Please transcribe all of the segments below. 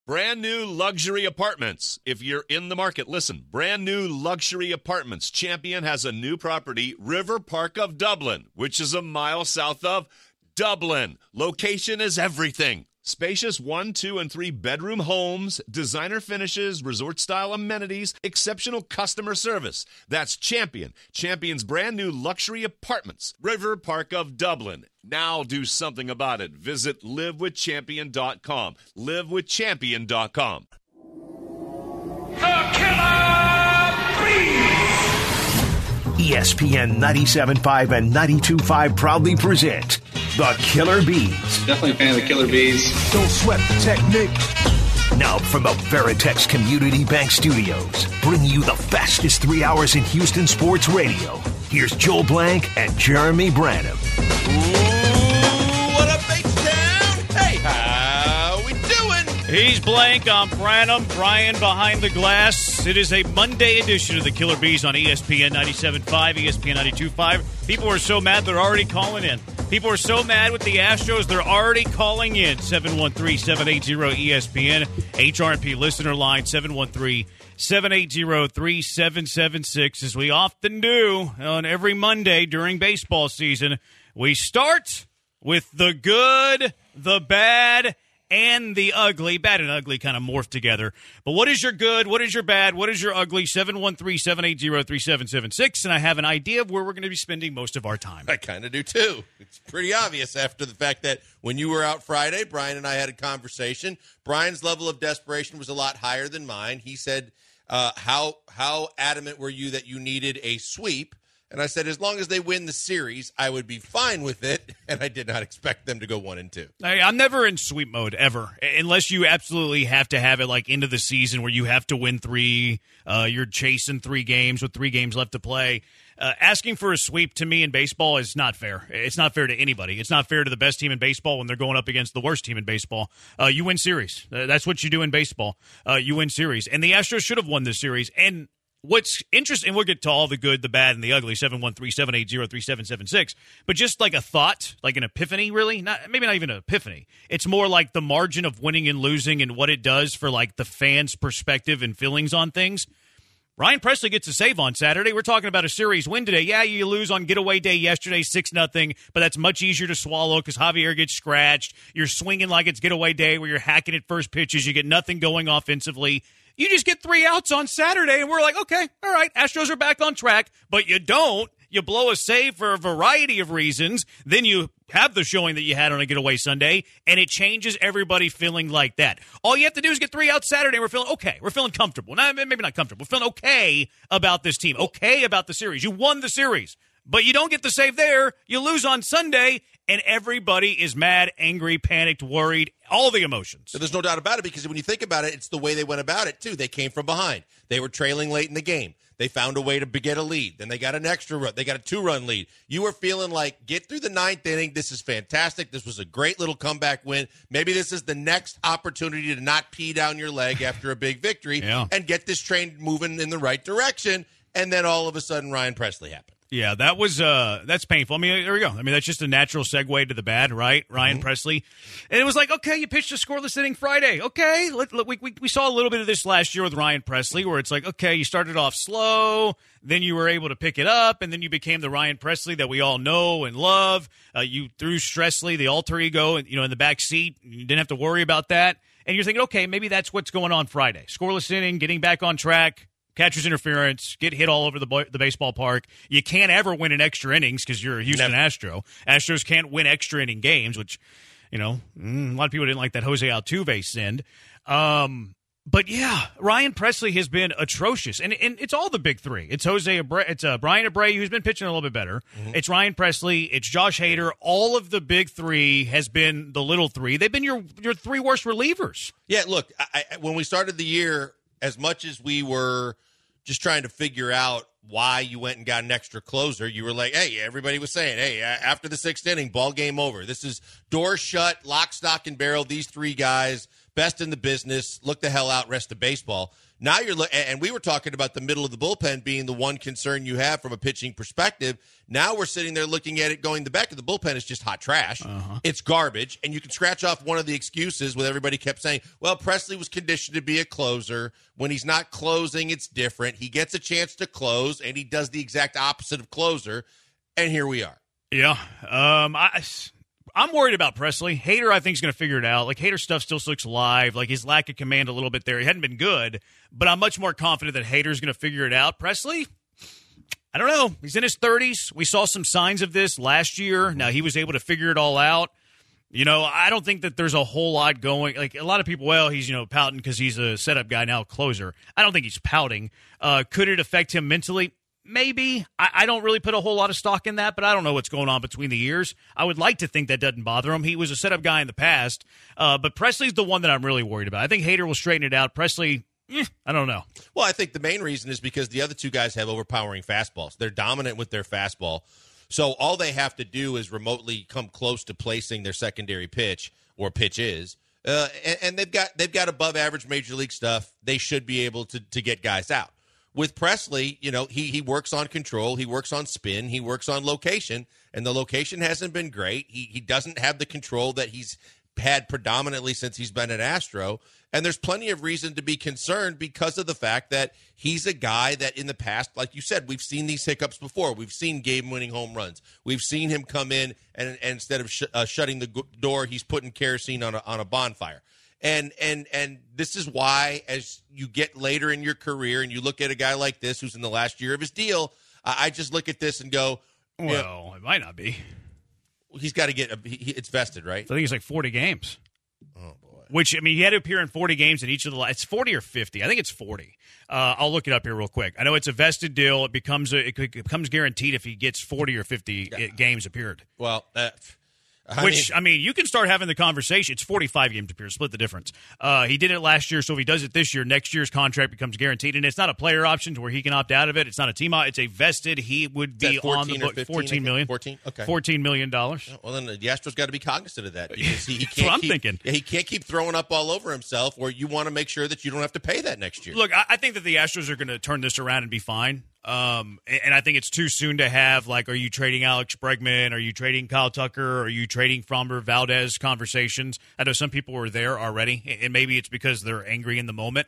Brand new luxury apartments. If you're in the market, listen. Brand new luxury apartments. Champion has a new property, River Park of Dublin, which is a mile south of Dublin. Location is everything. Spacious 1, 2, and 3 bedroom homes, designer finishes, resort-style amenities, exceptional customer service. That's Champion. Champion's brand new luxury apartments, River Park of Dublin. Now do something about it. Visit livewithchampion.com. Livewithchampion.com. The Killer Bees! ESPN 97.5 and 92.5 proudly present The Killer Bees. Definitely a fan of the Killer Bees. Don't sweat the technique. Now from the Veritex Community Bank Studios, bringing you the fastest 3 hours in Houston sports radio. Here's Joel Blank and Jeremy Branham. Ooh, what up, H-Town? Hey, how we doing? He's Blank, I'm Branham, Brian behind the glass. It is a Monday edition of the Killer Bees on ESPN 97.5, ESPN 92.5. People are so mad they're already calling in. People are so mad with the Astros, they're already calling in. 713-780-ESPN, HRP listener line, 713-780-3776. As we often do on every Monday during baseball season, we start with the good, the bad, and the ugly. Bad and ugly kind of morph together. But what is your good? What is your bad? What is your ugly? 713-780-3776. And I have an idea of where we're going to be spending most of our time. I kind of do, too. It's pretty obvious after the fact that when you were out Friday, Brian and I had a conversation. Brian's level of desperation was a lot higher than mine. He said, how adamant were you that you needed a sweep? And I said, as long as they win the series, I would be fine with it. And I did not expect them to go 1-2. I'm never in sweep mode, ever. Unless you absolutely have to have it like into the season where you have to win 3. You're chasing 3 games with 3 games left to play. Asking for a sweep to me in baseball is not fair. It's not fair to anybody. It's not fair to the best team in baseball when they're going up against the worst team in baseball. You win series. That's what you do in baseball. You win series. And the Astros should have won this series. And what's interesting, we'll get to all the good, the bad, and the ugly, 713-780-3776, but just like a thought, like an epiphany, really? Maybe not even an epiphany. It's more like the margin of winning and losing and what it does for like the fans' perspective and feelings on things. Ryan Pressly gets a save on Saturday. We're talking about a series win today. Yeah, you lose on getaway day yesterday, 6-0, but that's much easier to swallow because Javier gets scratched. You're swinging like it's getaway day where you're hacking at first pitches. You get nothing going offensively. You just get 3 outs on Saturday, and we're like, okay, all right, Astros are back on track, but you don't. You blow a save for a variety of reasons. Then you have the showing that you had on a getaway Sunday, and it changes everybody feeling like that. All you have to do is get 3 outs Saturday, and we're feeling okay. We're feeling comfortable. Maybe not comfortable. We're feeling okay about this team, okay about the series. You won the series, but you don't get the save there. You lose on Sunday, and everybody is mad, angry, panicked, worried, all the emotions. So there's no doubt about it, because when you think about it, it's the way they went about it, too. They came from behind. They were trailing late in the game. They found a way to get a lead. Then they got an extra run. They got a 2-run lead. You were feeling like, get through the 9th inning. This is fantastic. This was a great little comeback win. Maybe this is the next opportunity to not pee down your leg after a big victory and get this train moving in the right direction. And then all of a sudden, Ryan Pressly happened. Yeah, that was that's painful. I mean, there we go. I mean, that's just a natural segue to the bad, right? Ryan Pressly. And it was like, okay, you pitched a scoreless inning Friday. Okay, we saw a little bit of this last year with Ryan Pressly, where it's like, okay, you started off slow, then you were able to pick it up, and then you became the Ryan Pressly that we all know and love. You threw Stressley, the alter ego, in the back seat. You didn't have to worry about that. And you're thinking, okay, maybe that's what's going on Friday. Scoreless inning, getting back on track. Catcher's interference, get hit all over the baseball park. You can't ever win in extra innings because you're a Houston Astro. Astros can't win extra inning games, which, a lot of people didn't like that Jose Altuve send. But yeah, Ryan Pressly has been atrocious, and it's all the big 3. It's Brian Abreu, who's been pitching a little bit better. It's Ryan Pressly. It's Josh Hader. All of the big 3 has been the little 3. They've been your 3 worst relievers. Yeah, look, when we started the year, as much as we were just trying to figure out why you went and got an extra closer, you were like, hey, everybody was saying, hey, after the 6th inning, ball game over. This is door shut, lock, stock, and barrel. These 3 guys best in the business, look the hell out, rest of baseball. Now and we were talking about the middle of the bullpen being the one concern you have from a pitching perspective. Now we're sitting there looking at it going, the back of the bullpen is just hot trash. It's garbage. And you can scratch off one of the excuses with everybody kept saying, well, Presley was conditioned to be a closer. When he's not closing, it's different. He gets a chance to close, and he does the exact opposite of closer. And here we are. Yeah. I'm worried about Presley. Hader, I think, is going to figure it out. Like, Hader's stuff still looks live. Like, his lack of command a little bit there. He hadn't been good, but I'm much more confident that Hader's going to figure it out. Presley, I don't know. He's in his 30s. We saw some signs of this last year. Now, he was able to figure it all out. You know, I don't think that there's a whole lot going. Like, a lot of people, well, he's, pouting because he's a setup guy now, closer. I don't think he's pouting. Could it affect him mentally? Maybe. I don't really put a whole lot of stock in that, but I don't know what's going on between the years. I would like to think that doesn't bother him. He was a setup guy in the past, but Presley's the one that I'm really worried about. I think Hader will straighten it out. Presley, I don't know. Well, I think the main reason is because the other two guys have overpowering fastballs. They're dominant with their fastball. So all they have to do is remotely come close to placing their secondary pitch or pitches. And they've got above average major league stuff. They should be able to get guys out. With Presley, he works on control, he works on spin, he works on location, and the location hasn't been great. He doesn't have the control that he's had predominantly since he's been an Astro, and there's plenty of reason to be concerned because of the fact that he's a guy that in the past, like you said, we've seen these hiccups before. We've seen game-winning home runs. We've seen him come in, and instead of shutting the door, he's putting kerosene on a bonfire. And this is why, as you get later in your career and you look at a guy like this who's in the last year of his deal, I just look at this and go, well, it might not be. He's got to get it's vested, right? I think it's like 40 games. Oh, boy. Which, I mean, he had to appear in 40 games in each of the last. It's 40 or 50. I think it's 40. I'll look it up here real quick. I know it's a vested deal. It becomes guaranteed if he gets 40 or 50 games appeared. Well, I mean, you can start having the conversation. It's 45 games appear. Split the difference. He did it last year, so if he does it this year, next year's contract becomes guaranteed. And it's not a player option to where he can opt out of it. It's not a team out. It's a vested. He would be on the book. 14 million. 14? Okay. $14 million. Well, then the Astros got to be cognizant of that. Because he That's what I'm thinking. He can't keep throwing up all over himself, or you want to make sure that you don't have to pay that next year. Look, I think that the Astros are going to turn this around and be fine. And I think it's too soon to have, like, are you trading Alex Bregman? Are you trading Kyle Tucker? Are you trading Framber Valdez conversations? I know some people were there already, and maybe it's because they're angry in the moment.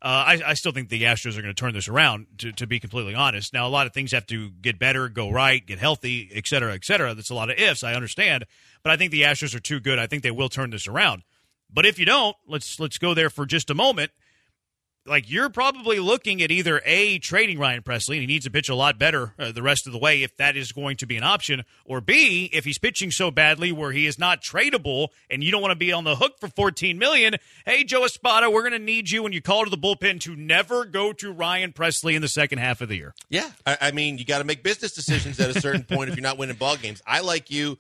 I still think the Astros are going to turn this around, to be completely honest. Now, a lot of things have to get better, go right, get healthy, et cetera, et cetera. That's a lot of ifs, I understand. But I think the Astros are too good. I think they will turn this around. But if you don't, let's go there for just a moment. Like, you're probably looking at either A, trading Ryan Presley, and he needs to pitch a lot better the rest of the way if that is going to be an option, or B, if he's pitching so badly where he is not tradable and you don't want to be on the hook for $14 million, hey, Joe Espada, we're going to need you when you call to the bullpen to never go to Ryan Presley in the second half of the year. Yeah, I mean, you got to make business decisions at a certain point if you're not winning ball games. I, like you,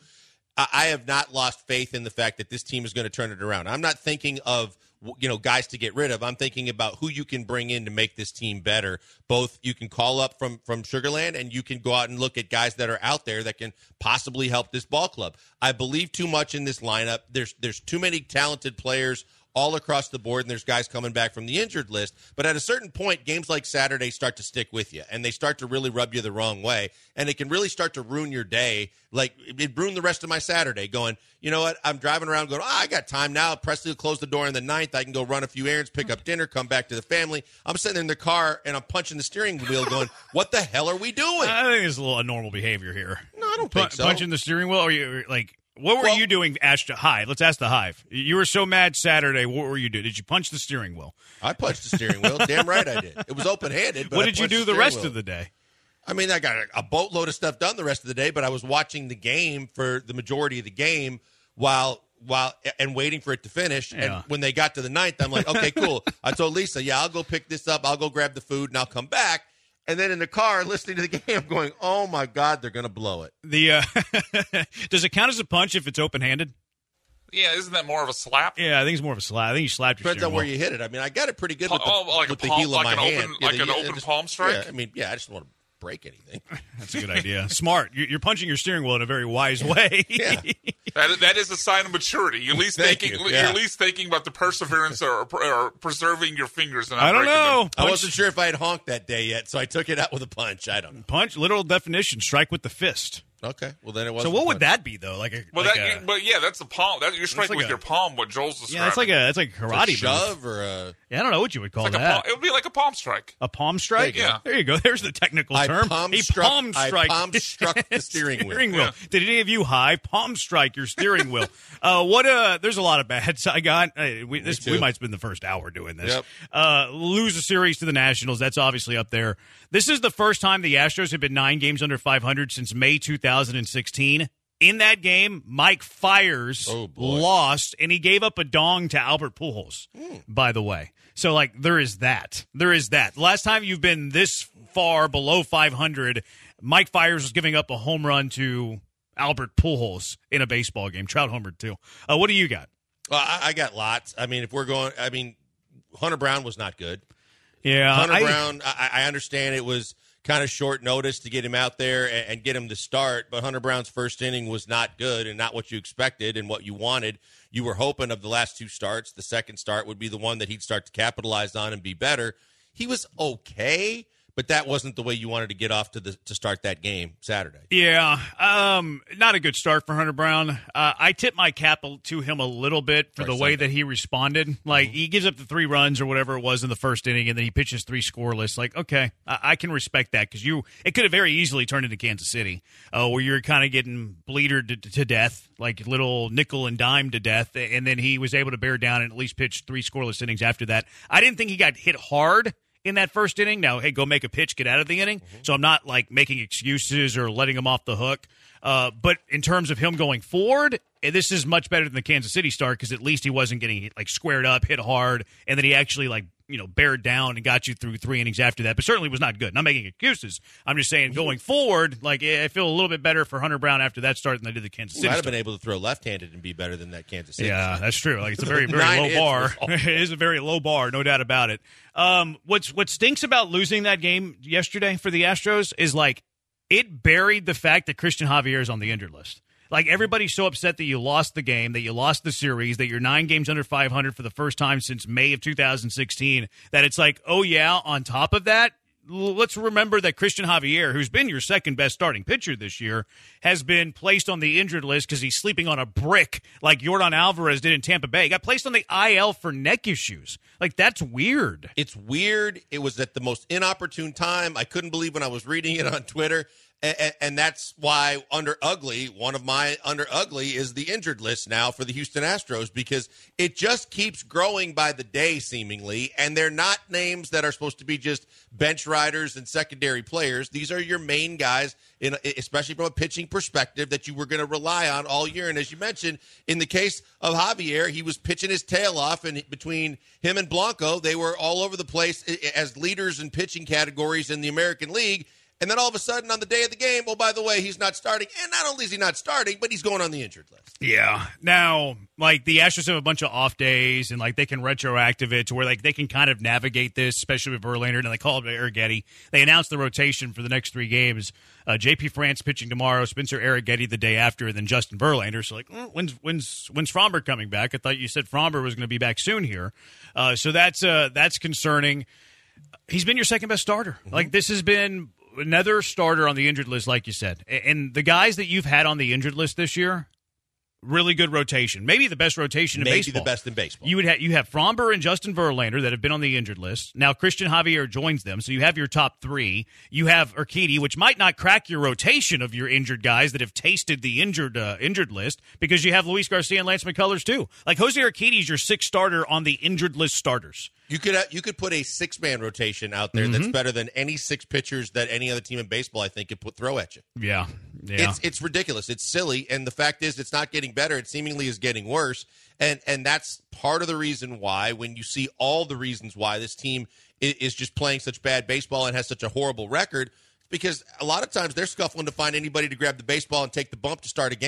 I have not lost faith in the fact that this team is going to turn it around. I'm not thinking of guys to get rid of. I'm thinking about who you can bring in to make this team better. Both you can call up from Sugarland, and you can go out and look at guys that are out there that can possibly help this ball club. I believe too much in this lineup. There's too many talented players all across the board, and there's guys coming back from the injured list. But at a certain point, games like Saturday start to stick with you, and they start to really rub you the wrong way, and it can really start to ruin your day. Like, it ruined the rest of my Saturday going, you know what, I'm driving around going, I got time now. Presley will close the door in the ninth. I can go run a few errands, pick up dinner, come back to the family. I'm sitting in the car, and I'm punching the steering wheel going, what the hell are we doing? I think it's a little abnormal behavior here. No, I don't think so. Punching the steering wheel? Or you like... What were you doing, Hive? Let's ask the Hive. You were so mad Saturday. What were you doing? Did you punch the steering wheel? I punched the steering wheel. Damn right I did. It was open-handed. But what did you do the rest of the day? I mean, I got a boatload of stuff done the rest of the day, but I was watching the game for the majority of the game while and waiting for it to finish. Yeah. And when they got to the ninth, I'm like, okay, cool. I told Lisa, I'll go pick this up. I'll go grab the food, and I'll come back. And then in the car, listening to the game, I'm going, oh, my God, they're going to blow it. Does it count as a punch if it's open-handed? Yeah, isn't that more of a slap? Yeah, I think it's more of a slap. I think you slapped your Depends on where you hit it. I mean, I got it pretty good with the heel of my hand. Like an open palm strike? Yeah, I mean, I just don't want to break anything. That's a good idea. Smart. You're punching your steering wheel in a very wise way. Yeah. That is a sign of maturity. You're at least you're at least thinking about the perseverance or preserving your fingers. And I don't know. I wasn't sure if I had honked that day yet, so I took it out with a punch. I don't know. Punch, literal definition, strike with the fist. Okay, well then it was. So what would that be though? That's a palm. You're striking with your palm. What Joel's describing. Yeah, it's like a karate shove move. or a. Yeah, I don't know what you would call that. It would be like a palm strike. A palm strike. Yeah, there you go. There's the technical term. I palm struck the steering wheel. Yeah. Did any of you palm strike your steering wheel? There's a lot of bads. I got. We might spend the first hour doing this. Yep. Lose a series to the Nationals. That's obviously up there. This is the first time the Astros have been 9 games under 500 since May 2016. In that game, Mike Fiers lost, and he gave up a dong to Albert Pujols, by the way. So, there is that. The last time you've been this far below 500, Mike Fiers was giving up a home run to Albert Pujols in a baseball game. Trout homered, too. What do you got? Well, I got lots. If we're going – Hunter Brown was not good. Yeah. Hunter Brown, I understand it was – kind of short notice to get him out there and get him to start, but Hunter Brown's first inning was not good and not what you expected and what you wanted. You were hoping of the last 2 starts, the second start would be the one that he'd start to capitalize on and be better. He was okay, but that wasn't the way you wanted to get off to start that game Saturday. Yeah, not a good start for Hunter Brown. I tip my cap to him a little bit for the way that he responded. He gives up the 3 runs or whatever it was in the first inning, and then he pitches 3 scoreless. Okay, I can respect that because it could have very easily turned into Kansas City, where you're kind of getting bleedered to death, like little nickel and dime to death, and then he was able to bear down and at least pitch 3 scoreless innings after that. I didn't think he got hit hard in that first inning. Now, hey, go make a pitch, get out of the inning. So I'm not making excuses or letting him off the hook. But in terms of him going forward, this is much better than the Kansas City start because at least he wasn't getting squared up, hit hard, and then he actually bared down and got you through 3 innings after that. But certainly was not good. Not making excuses. I'm just saying going forward, I feel a little bit better for Hunter Brown after that start than I did the Kansas City. Might have been able to throw left-handed and be better than that Kansas City. Yeah, that's true. It's a very, very low bar. It is a very low bar, no doubt about it. What stinks about losing that game yesterday for the Astros is it buried the fact that Christian Javier is on the injured list. Everybody's so upset that you lost the game, that you lost the series, that you're 9 games under 500 for the first time since May of 2016, that it's on top of that, let's remember that Christian Javier, who's been your second best starting pitcher this year, has been placed on the injured list because he's sleeping on a brick like Yordan Alvarez did in Tampa Bay. He got placed on the IL for neck issues. That's weird. It's weird. It was at the most inopportune time. I couldn't believe when I was reading it on Twitter. And that's why one of my under ugly is the injured list now for the Houston Astros because it just keeps growing by the day seemingly, and they're not names that are supposed to be just bench riders and secondary players. These are your main guys, especially from a pitching perspective, that you were going to rely on all year. And as you mentioned, in the case of Javier, he was pitching his tail off, and between him and Blanco, they were all over the place as leaders in pitching categories in the American League. And then all of a sudden on the day of the game, by the way, he's not starting. And not only is he not starting, but he's going on the injured list. Yeah. Now, the Astros have a bunch of off days, and they can retroactive it to where they can kind of navigate this, especially with Verlander, and they call it Arrighetti. They announced the rotation for the next 3 games. J.P. France pitching tomorrow, Spencer Arrighetti the day after, and then Justin Verlander. So, when's Fromber coming back? I thought you said Fromber was going to be back soon here. So that's concerning. He's been your second best starter. This has been another starter on the injured list, like you said. And the guys that you've had on the injured list this year, really good rotation. Maybe the best rotation in baseball. Maybe the best in baseball. You have Fromber and Justin Verlander that have been on the injured list. Now Christian Javier joins them, so you have your top 3. You have Urquidy, which might not crack your rotation of your injured guys that have tasted the injured list, because you have Luis Garcia and Lance McCullers too. Jose Urquidy is your 6th starter on the injured list starters. You could put a 6-man rotation out there that's better than any 6 pitchers that any other team in baseball, I think, could throw at you. Yeah. It's ridiculous. It's silly, and the fact is it's not getting better. It seemingly is getting worse, and that's part of the reason why, when you see all the reasons why this team is just playing such bad baseball and has such a horrible record, because a lot of times they're scuffling to find anybody to grab the baseball and take the bump to start a game.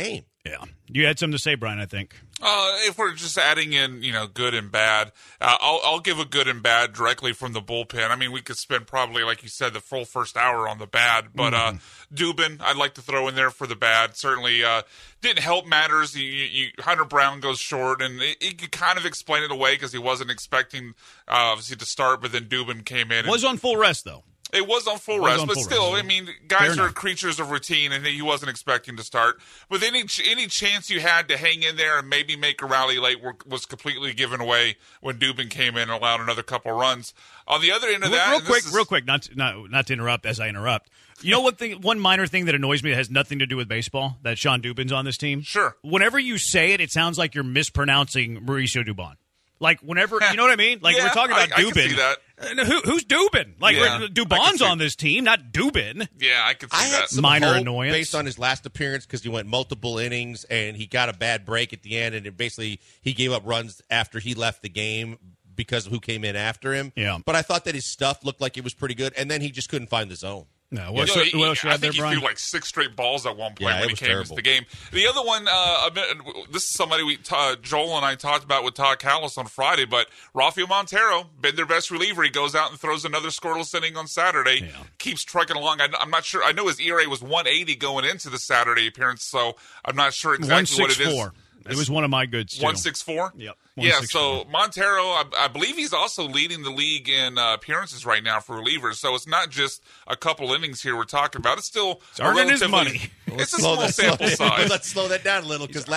Yeah. You had something to say, Brian, I think. If we're just adding in, good and bad, I'll give a good and bad directly from the bullpen. I mean, we could spend probably, like you said, the full first hour on the bad, but Dubin, I'd like to throw in there for the bad. Certainly didn't help matters. Hunter Brown goes short, and he could kind of explain it away because he wasn't expecting, obviously, to start, but then Dubin came in. Was on full rest, though. It was on full rest, but still, I mean, guys are creatures of routine, and he wasn't expecting to start. But any chance you had to hang in there and maybe make a rally late was completely given away when Dubin came in and allowed another couple runs. On the other end of that, real quick, not to interrupt as I interrupt. You know one minor thing that annoys me that has nothing to do with baseball? That Sean Dubin's on this team? Sure. Whenever you say it, it sounds like you're mispronouncing Mauricio Dubon. Like, whenever, you know what I mean? Like, we're talking about Dubin. I can see that. Who's Dubin? Like, Dubon's on this team, not Dubin. Yeah, I can see that. I had some minor hope annoyance based on his last appearance because he went multiple innings and he got a bad break at the end, and he gave up runs after he left the game because of who came in after him. Yeah. But I thought that his stuff looked like it was pretty good, and then he just couldn't find the zone. No, I think he threw like 6 straight balls at one point when he came into the game. The other one, this is somebody Joel and I talked about with Todd Callis on Friday, but Rafael Montero, been their best reliever. He goes out and throws another scoreless inning on Saturday, keeps trucking along. I'm not sure. I know his ERA was 180 going into the Saturday appearance, so I'm not sure exactly what it is. It was one of my goods, too. 164? Yep. Yeah, so Montero, I believe he's also leading the league in appearances right now for relievers. So it's not just a couple innings here we're talking about. It's still earning his money. It's a small sample size. Let's slow that down a little because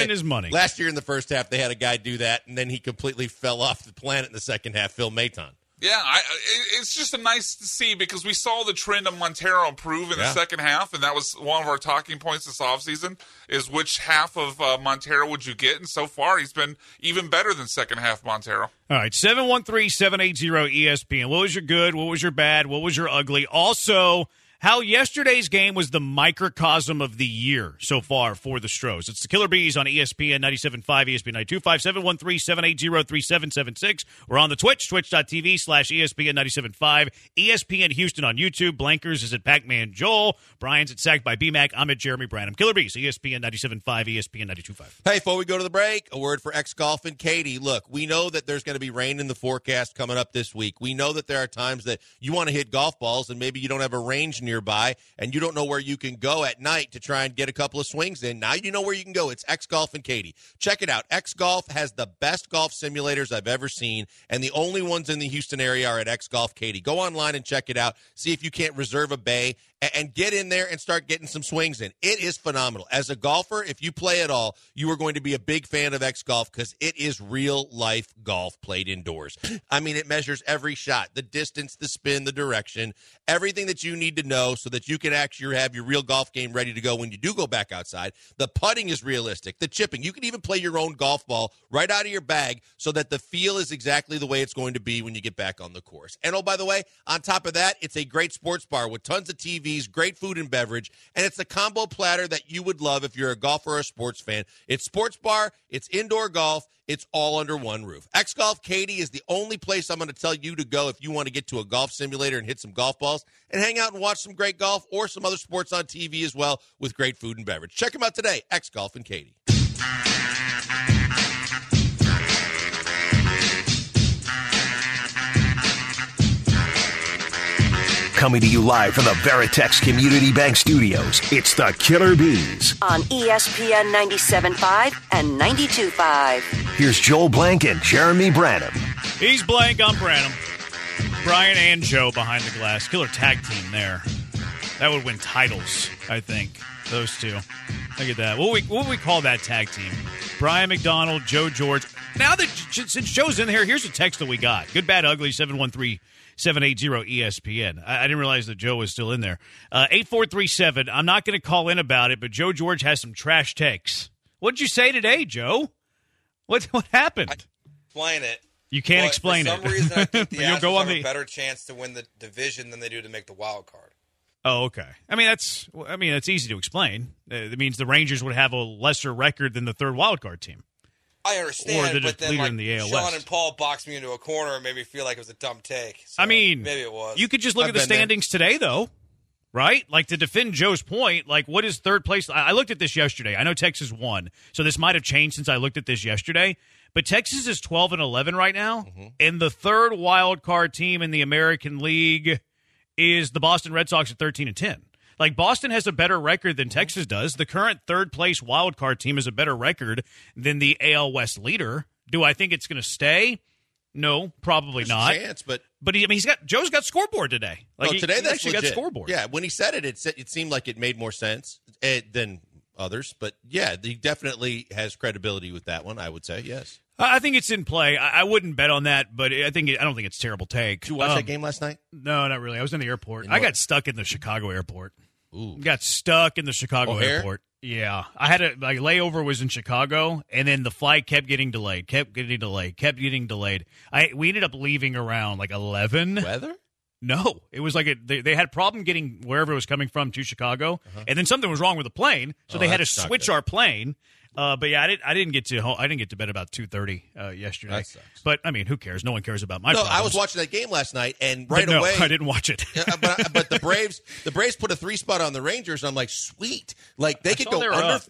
last year in the first half they had a guy do that, and then he completely fell off the planet in the second half, Phil Maton. Yeah, it's just nice to see because we saw the trend of Montero improve in the second half, and that was one of our talking points this offseason is which half of Montero would you get, and so far he's been even better than second half Montero. All right, 713-780-ESPN. What was your good? What was your bad? What was your ugly? Also, how yesterday's game was the microcosm of the year so far for the Stros. It's the Killer Bees on ESPN 97.5, ESPN 92.5, 713-780-3776. We're on the Twitch, twitch.tv/ESPN 97.5, ESPN Houston on YouTube. Blankers is at Pac-Man Joel. Brian's at Sacked by BMAC. I'm at Jeremy Branham. Killer Bees, ESPN 97.5, ESPN 92.5. Hey, before we go to the break, a word for X-Golf and Katie. Look, we know that there's going to be rain in the forecast coming up this week. We know that there are times that you want to hit golf balls and maybe you don't have a range nearby and you don't know where you can go at night to try and get a couple of swings in. Now you know where you can go. It's X-Golf and Katie. Check it out. X-Golf has the best golf simulators I've ever seen, and the only ones in the Houston area are at X-Golf Katie. Go online and check it out. See if you can't reserve a bay and get in there and start getting some swings in. It is phenomenal. As a golfer, if you play at all, you are going to be a big fan of X-Golf because it is real-life golf played indoors. I mean, it measures every shot, the distance, the spin, the direction, everything that you need to know so that you can actually have your real golf game ready to go when you do go back outside. The putting is realistic. The chipping. You can even play your own golf ball right out of your bag so that the feel is exactly the way it's going to be when you get back on the course. And, oh, by the way, on top of that, it's a great sports bar with tons of TVs, great food and beverage, and it's a combo platter that you would love if you're a golfer or a sports fan. It's sports bar, it's indoor golf, it's all under one roof. X-Golf Katie is the only place I'm going to tell you to go if you want to get to a golf simulator and hit some golf balls and hang out and watch some great golf or some other sports on TV as well with great food and beverage. Check them out today, X-Golf and Katie. Coming to you live from the Veritex Community Bank Studios, it's the Killer Bees. On ESPN 97.5 and 92.5. Here's Joel Blank and Jeremy Branham. He's Blank, I'm Branham. Brian and Joe behind the glass. Killer tag team there. That would win titles, I think. Those two. Look at that. What would we call that tag team? Brian McDonald, Joe George. Now that since Joe's in here, here's a text that we got. Good, bad, ugly, 713-780-ESPN. I didn't realize that Joe was still in there. 8437. I'm not going to call in about it, but Joe George has some trash takes. What did you say today, Joe? What happened? Explain it. You can't explain it. For some reason, I think the Astros have a the better chance to win the division than they do to make the wild card. Oh, okay. I mean, that's easy to explain. It means the Rangers would have a lesser record than the third wild card team. I understand, but then in the AL Sean West. and Paul boxed me into a corner and made me feel like it was a dumb take. So I mean, maybe it was. You could just look at the standings today, though. right? Like, to defend Joe's point, like, what is third place? I looked at this yesterday. I know Texas won, so this might have changed since I looked at this yesterday. But Texas is 12-11 right now, and the third wild card team in the American League is the Boston Red Sox at 13-10. Like, Boston has a better record than Texas does. The current third place wild card team has a better record than the AL West leader. Do I think it's going to stay? No, probably not. A chance, but Joe's got scoreboard today. Like, today he that's actually legit. got scoreboard. Yeah, when he said it, it seemed like it made more sense than others. But yeah, he definitely has credibility with that one. I would say yes. I think it's in play. I wouldn't bet on that, but I don't think it's a terrible take. Did you watch that game last night? No, not really. I was in the airport. I got stuck in the Chicago airport. Ooh. Got stuck in the Chicago O'Hare? airport. Yeah. I had my layover was in Chicago, and then the flight kept getting delayed. We ended up leaving around like 11. Weather? No. It was like they had a problem getting wherever it was coming from to Chicago, and then something was wrong with the plane, so they had to switch our plane. But yeah, I didn't get to bed about 2:30 yesterday. That sucks. But I mean, who cares? No one cares about my problems. I was watching that game last night, and away I didn't watch it. but the Braves put a 3 spot on the Rangers, and I'm like, sweet, like they could go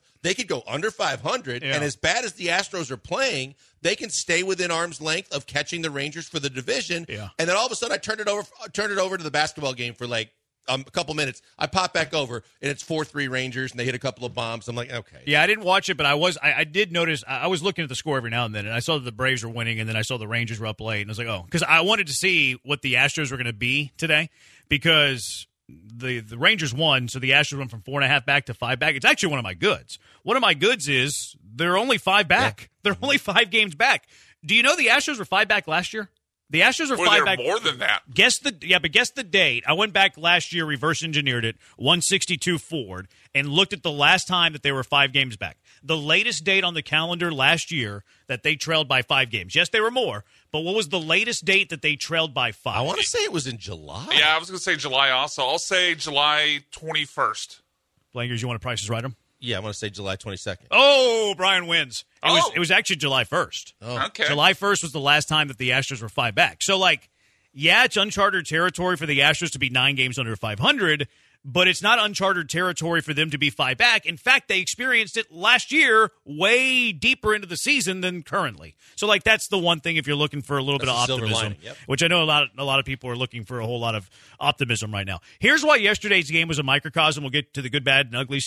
under 500, and as bad as the Astros are playing, they can stay within arm's length of catching the Rangers for the division. Yeah. And then all of a sudden, I turned it over to the basketball game for like a couple minutes. I pop back over, and it's 4-3 Rangers, and they hit a couple of bombs. I'm like, okay. Yeah, I didn't watch it, but I did notice. I was looking at the score every now and then, and I saw that the Braves were winning, and then I saw the Rangers were up late, and I was like, oh, because I wanted to see what the Astros were going to be today, because the Rangers won, so the Astros went from 4.5 back to 5 back. It's actually one of my goods. One of my goods is they're only 5 back. Yeah. They're only 5 games back. Do you know the Astros were 5 back last year? The Astros were 5 back. More than that. Guess the date. I went back last year, reverse engineered it, 162 forward, and looked at the last time that they were 5 games back. The latest date on the calendar last year that they trailed by 5 games. Yes, there were more, but what was the latest date that they trailed by 5? I want to say it was in July. Yeah, I was going to say July also. I'll say July 21st. Blangers, you want to Price is Right them? Yeah, I want to say July 22nd. Oh, Brian wins. It was actually July 1st. Oh. Okay. July 1st was the last time that the Astros were 5 back. So, like, yeah, it's uncharted territory for the Astros to be 9 games under 500, but it's not uncharted territory for them to be 5 back. In fact, they experienced it last year way deeper into the season than currently. So, like, that's the one thing if you're looking for a little bit of optimism, which I know a lot of people are looking for a whole lot of optimism right now. Here's why yesterday's game was a microcosm. We'll get to the good, bad, and ugly,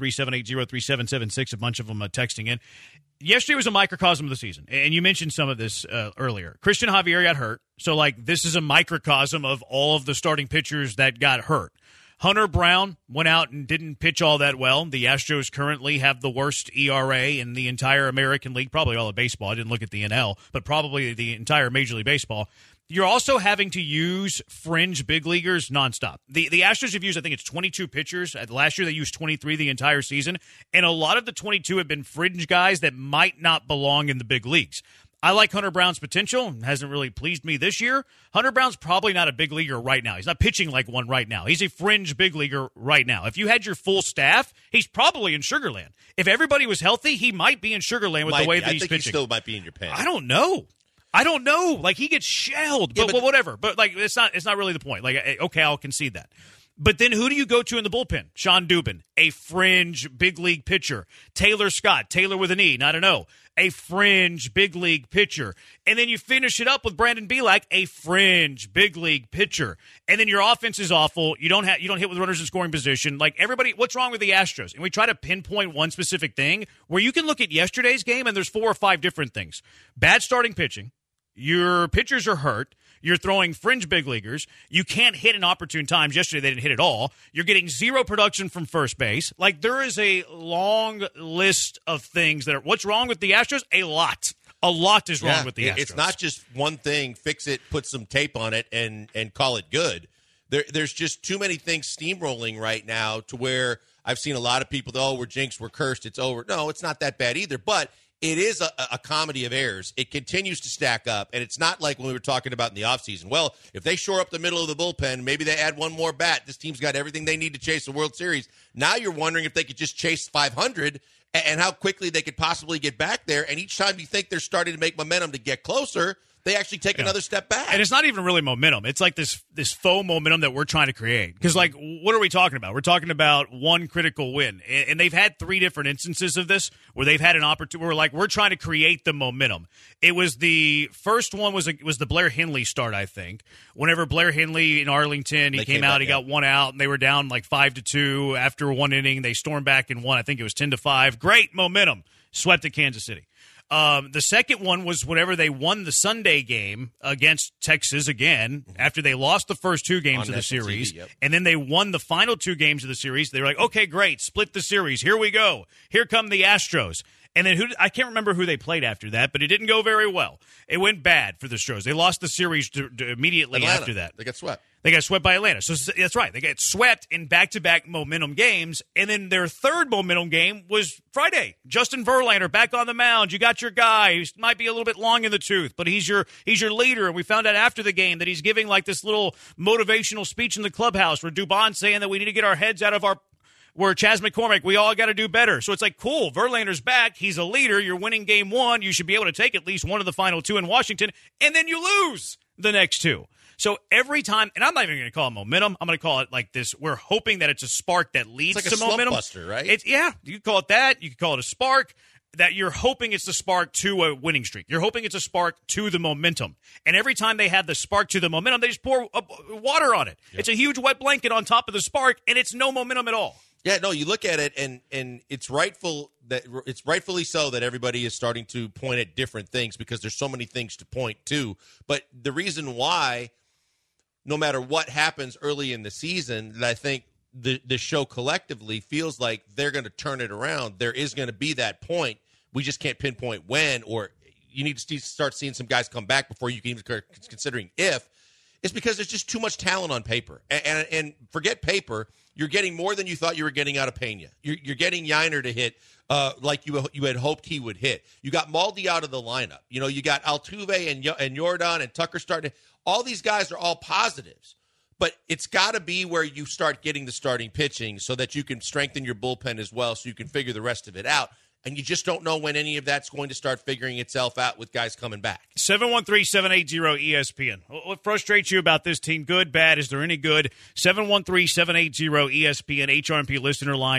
713-780-3776, a bunch of them texting in. Yesterday was a microcosm of the season, and you mentioned some of this earlier. Christian Javier got hurt, so, like, this is a microcosm of all of the starting pitchers that got hurt. Hunter Brown went out and didn't pitch all that well. The Astros currently have the worst ERA in the entire American League, probably all of baseball. I didn't look at the NL, but probably the entire Major League Baseball. You're also having to use fringe big leaguers nonstop. The Astros have used, I think it's 22 pitchers. Last year they used 23 the entire season, and a lot of the 22 have been fringe guys that might not belong in the big leagues. I like Hunter Brown's potential. Hasn't really pleased me this year. Hunter Brown's probably not a big leaguer right now. He's not pitching like one right now. He's a fringe big leaguer right now. If you had your full staff, he's probably in Sugarland. If everybody was healthy, he might be in Sugarland with the way that he's pitching. He still might be in your pants. I don't know. Like, he gets shelled, but whatever. But, like, it's not really the point. Like, okay, I'll concede that. But then who do you go to in the bullpen? Sean Dubin, a fringe big league pitcher. Taylor Scott, Taylor with an E, not an O, a fringe big league pitcher. And then you finish it up with Brandon Bielak, a fringe big league pitcher. And then your offense is awful. You don't hit with runners in scoring position. Like, everybody, what's wrong with the Astros? And we try to pinpoint one specific thing where you can look at yesterday's game and there's 4 or 5 different things. Bad starting pitching. Your pitchers are hurt. You're throwing fringe big leaguers. You can't hit in opportune times. Yesterday, they didn't hit at all. You're getting 0 production from first base. Like, there is a long list of things that are – what's wrong with the Astros? A lot. A lot is wrong with the Astros. It's not just one thing, fix it, put some tape on it, and call it good. There's just too many things steamrolling right now to where I've seen a lot of people, we're jinxed, we're cursed, it's over. No, it's not that bad either, but – it is a comedy of errors. It continues to stack up, and it's not like when we were talking about in the offseason. Well, if they shore up the middle of the bullpen, maybe they add one more bat. This team's got everything they need to chase the World Series. Now you're wondering if they could just chase 500 and how quickly they could possibly get back there. And each time you think they're starting to make momentum to get closer, they actually take another step back. And it's not even really momentum. It's like this faux momentum that we're trying to create. Because, like, what are we talking about? We're talking about one critical win. And they've had 3 different instances of this where they've had an opportunity where, we're trying to create the momentum. It was the first one was the Blair Henley start, I think. Whenever Blair Henley in Arlington, he came out, he got 1 out, and they were down 5-2 after 1 inning. They stormed back and won. I think it was 10-5. Great momentum. Swept at Kansas City. The second one was whenever they won the Sunday game against Texas again, after they lost the first 2 games of the series, TV, yep. And then they won the final 2 games of the series. They were like, okay, great, split the series. Here we go. Here come the Astros. And then I can't remember who they played after that, but it didn't go very well. It went bad for the Astros. They lost the series immediately Atlanta. after that. They got swept. They got swept by Atlanta. So that's right. They got swept in back-to-back momentum games. And then their third momentum game was Friday. Justin Verlander back on the mound. You got your guy. He might be a little bit long in the tooth, but he's your leader. And we found out after the game that he's giving this little motivational speech in the clubhouse where Dubon's saying that we need to get our heads out of where Chas McCormick, we all got to do better. So it's cool. Verlander's back. He's a leader. You're winning game 1. You should be able to take at least one of the final 2 in Washington, and then you lose the next 2. So every time, and I'm not even going to call it momentum. I'm going to call it this. We're hoping that it's a spark that leads to momentum. It's like a slump buster, right? Yeah, you can call it that. You can call it a spark. That you're hoping it's the spark to a winning streak. You're hoping it's a spark to the momentum. And every time they have the spark to the momentum, they just pour water on it. Yep. It's a huge wet blanket on top of the spark, and it's no momentum at all. Yeah, no, you look at it, and it's rightfully so that everybody is starting to point at different things because there's so many things to point to. But the reason why, no matter what happens early in the season, that I think the show collectively feels like they're going to turn it around. There is going to be that point. We just can't pinpoint when, or you need to start seeing some guys come back before you can even start considering if. It's because there's just too much talent on paper. And forget paper, you're getting more than you thought you were getting out of Pena. You're getting Yiner to hit like you had hoped he would hit. You got Maldi out of the lineup. You got Altuve and Jordan and Tucker starting. All these guys are all positives. But it's got to be where you start getting the starting pitching so that you can strengthen your bullpen as well so you can figure the rest of it out. And you just don't know when any of that's going to start figuring itself out with guys coming back. 713-780-ESPN. What frustrates you about this team? Good, bad? Is there any good? 713-780-ESPN, HRMP listener line,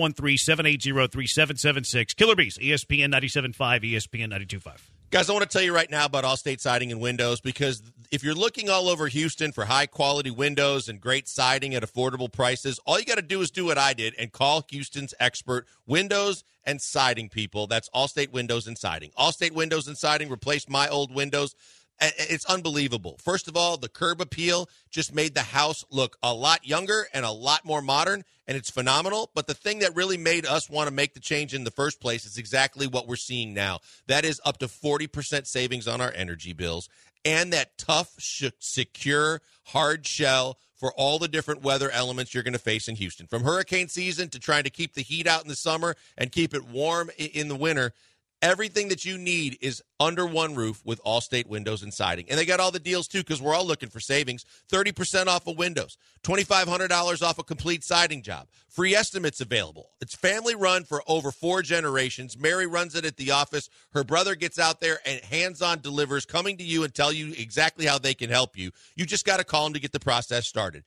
713-780-3776. Killer Bees, ESPN 97.5, ESPN 92.5. Guys, I want to tell you right now about Allstate Siding and Windows, because if you're looking all over Houston for high-quality windows and great siding at affordable prices, all you got to do is do what I did and call Houston's expert windows and siding people. That's Allstate Windows and Siding. Allstate Windows and Siding replaced my old windows. It's unbelievable. First of all, the curb appeal just made the house look a lot younger and a lot more modern, and it's phenomenal. But the thing that really made us want to make the change in the first place is exactly what we're seeing now. That is up to 40% savings on our energy bills, and that tough, secure, hard shell for all the different weather elements you're going to face in Houston. From hurricane season to trying to keep the heat out in the summer and keep it warm in the winter, everything that you need is under one roof with Allstate Windows and Siding. And they got all the deals, too, because we're all looking for savings. 30% off of windows, $2,500 off a complete siding job, free estimates available. It's family-run for over 4 generations. Mary runs it at the office. Her brother gets out there and hands-on delivers, coming to you and tell you exactly how they can help you. You just got to call them to get the process started.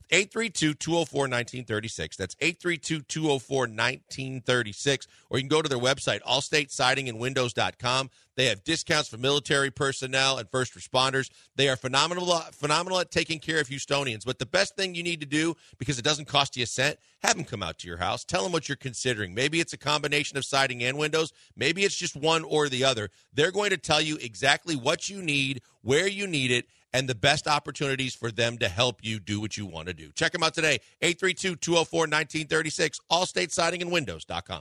832-204-1936. That's 832-204-1936. Or you can go to their website, allstatesidingandwindows.com. They have discounts for military personnel and first responders. They are phenomenal at taking care of Houstonians. But the best thing you need to do, because it doesn't cost you a cent, have them come out to your house. Tell them what you're considering. Maybe it's a combination of siding and windows. Maybe it's just one or the other. They're going to tell you exactly what you need, where you need it, and the best opportunities for them to help you do what you want to do. Check them out today, 832-204-1936, allstatesidingandwindows.com.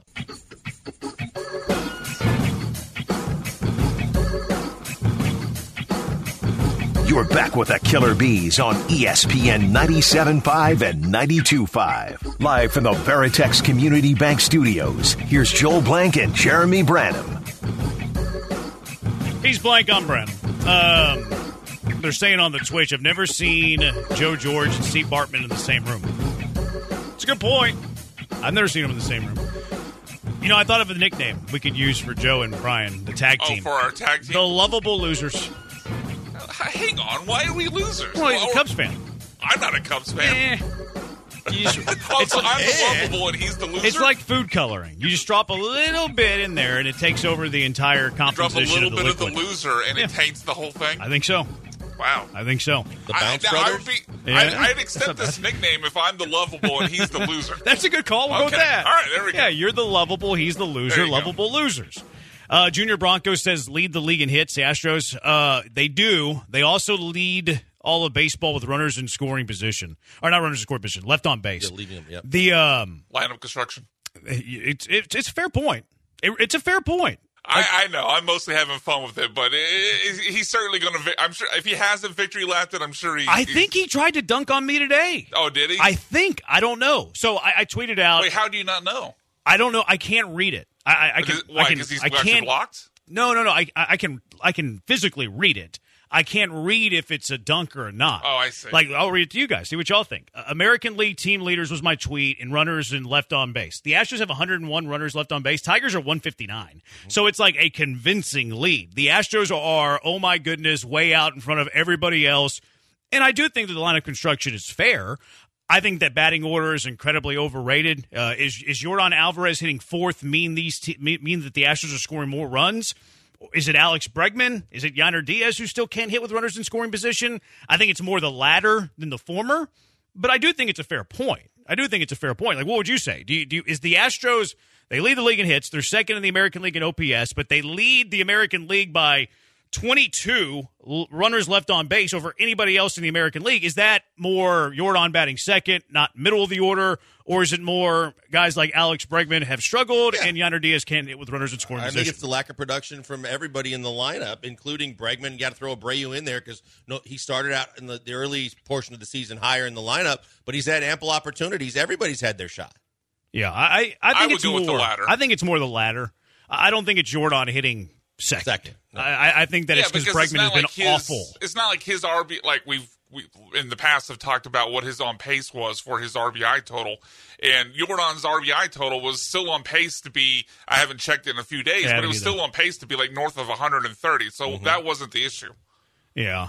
You're back with the Killer Bees on ESPN 97.5 and 92.5. Live from the Veritex Community Bank Studios, here's Joel Blank and Jeremy Branham. He's Blank, I'm Branham. They're saying on the Twitch, I've never seen Joe George and Steve Bartman in the same room. It's a good point. I've never seen them in the same room. I thought of a nickname we could use for Joe and Brian, the tag team. Oh, for our tag team? The Lovable Losers. Hang on. Why are we losers? Well, he's a Cubs fan. I'm not a Cubs fan. So I'm the lovable and he's the loser? It's like food coloring. You just drop a little bit in there and it takes over the entire composition of the liquid. Drop a little bit of the loser and it taints the whole thing? I think so. Wow. I think so. The Bounce Brothers? I'd accept this nickname if I'm the lovable and he's the loser. That's a good call. We'll go with that. All right, there we go. Yeah, you're the lovable, he's the loser. Lovable losers. Junior Bronco says lead the league in hits. The Astros, they do. They also lead all of baseball with runners in scoring position. Or not runners in scoring position, left on base. Yeah, leading them, yep. The lineup construction. It's a fair point. It's a fair point. I know. I'm mostly having fun with it, but he's certainly going to. I'm sure if he has a victory lap, then I'm sure he. I think he tried to dunk on me today. Oh, did he? I think. I don't know. So I tweeted out. Wait, how do you not know? I don't know. I can't read it. Why? Because he's actually blocked? No. I can physically read it. I can't read if it's a dunk or not. Oh, I see. Like, I'll read it to you guys. See what y'all think. American League team leaders was my tweet, and runners and left on base. The Astros have 101 runners left on base. Tigers are 159. Mm-hmm. So it's like a convincing lead. The Astros are, oh my goodness, way out in front of everybody else. And I do think that the line of construction is fair. I think that batting order is incredibly overrated. Is Yordan Alvarez hitting fourth mean that the Astros are scoring more runs? Is it Alex Bregman? Is it Yainer Diaz who still can't hit with runners in scoring position? I think it's more the latter than the former, but I do think it's a fair point. Like, what would you say? Is the Astros, they lead the league in hits, they're second in the American League in OPS, but they lead the American League by 22 runners left on base over anybody else in the American League. Is that more Yordan batting second, not middle of the order, or is it more guys like Alex Bregman have struggled and Yainer Diaz can't hit with runners in scoring position? I think it's the lack of production from everybody in the lineup, including Bregman. You got to throw Abreu in there because he started out in the early portion of the season higher in the lineup, but he's had ample opportunities. Everybody's had their shot. Yeah, I think it's more with the latter. I think it's more the latter. I don't think it's Yordan hitting second. No. I think that it's because Bregman has been awful. It's not like his RB, like we in the past have talked about what his on pace was for his RBI total, and Yordan's RBI total was still on pace to be. I haven't checked it in a few days, but it was still on pace to be like north of 130. So that wasn't the issue. Yeah.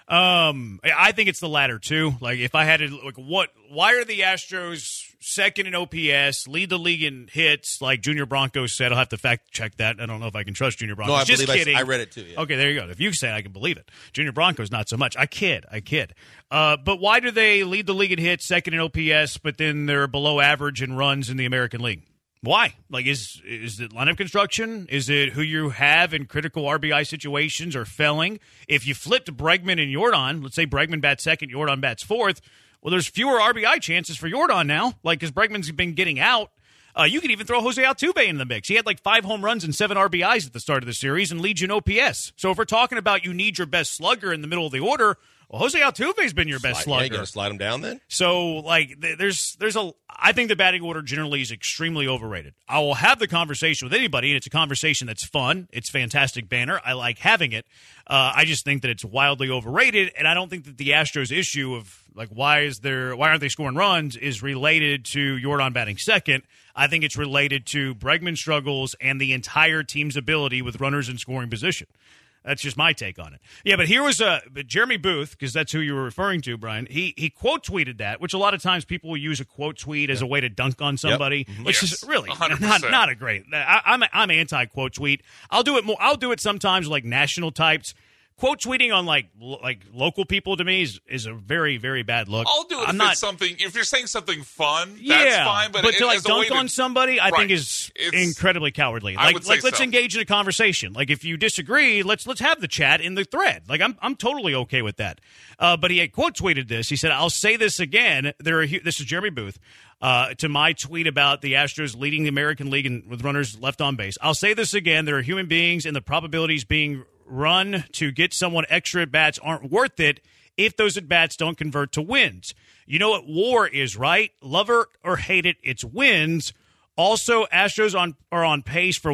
I think it's the latter too. Like if I had to, why are the Astros second in OPS, lead the league in hits? Like Junior Bronco said, I'll have to fact check that. I don't know if I can trust Junior Bronco. No, Just kidding. I read it too. Yeah. Okay, there you go. If you say it, I can believe it. Junior Bronco's not so much. I kid. But why do they lead the league in hits, second in OPS, but then they're below average in runs in the American League? Why? Like, is it lineup construction? Is it who you have in critical RBI situations or failing? If you flipped Bregman and Yordan, let's say Bregman bats second, Yordan bats fourth, well, there's fewer RBI chances for Yordan now, like, because Bregman's been getting out. You could even throw Jose Altuve in the mix. He had like 5 home runs and 7 RBIs at the start of the series and leads you in OPS. So if we're talking about you need your best slugger in the middle of the order, well, Jose Altuve's been your best slugger. Yeah, you going to slide him down then? So, like, I think the batting order generally is extremely overrated. I will have the conversation with anybody, and it's a conversation that's fun. It's fantastic banner. I like having it. I just think that it's wildly overrated, and I don't think that the Astros' issue of, like, why aren't they scoring runs is related to Yordan batting second. I think it's related to Bregman's struggles and the entire team's ability with runners in scoring position. That's just my take on it. Yeah, but here was Jeremy Booth, because that's who you were referring to, Brian. He quote tweeted that, which a lot of times people will use a quote tweet as a way to dunk on somebody, which is really not a great. I'm anti quote tweet. I'll do it more. I'll do it sometimes like national types. Quote tweeting on like local people to me is a very, very bad look. I'll do it if you're saying something fun, that's fine. But to like dunk on somebody, I think is incredibly cowardly. Let's engage in a conversation. Like if you disagree, let's have the chat in the thread. Like I'm totally okay with that. But he had quote tweeted this. He said, "I'll say this again." This is Jeremy Booth. To my tweet about the Astros leading the American League with runners left on base. I'll say this again. There are human beings, and the probabilities being run to get someone extra at-bats aren't worth it if those at-bats don't convert to wins. You know what WAR is, right? Love it or hate it, it's wins. Also, Astros are on pace for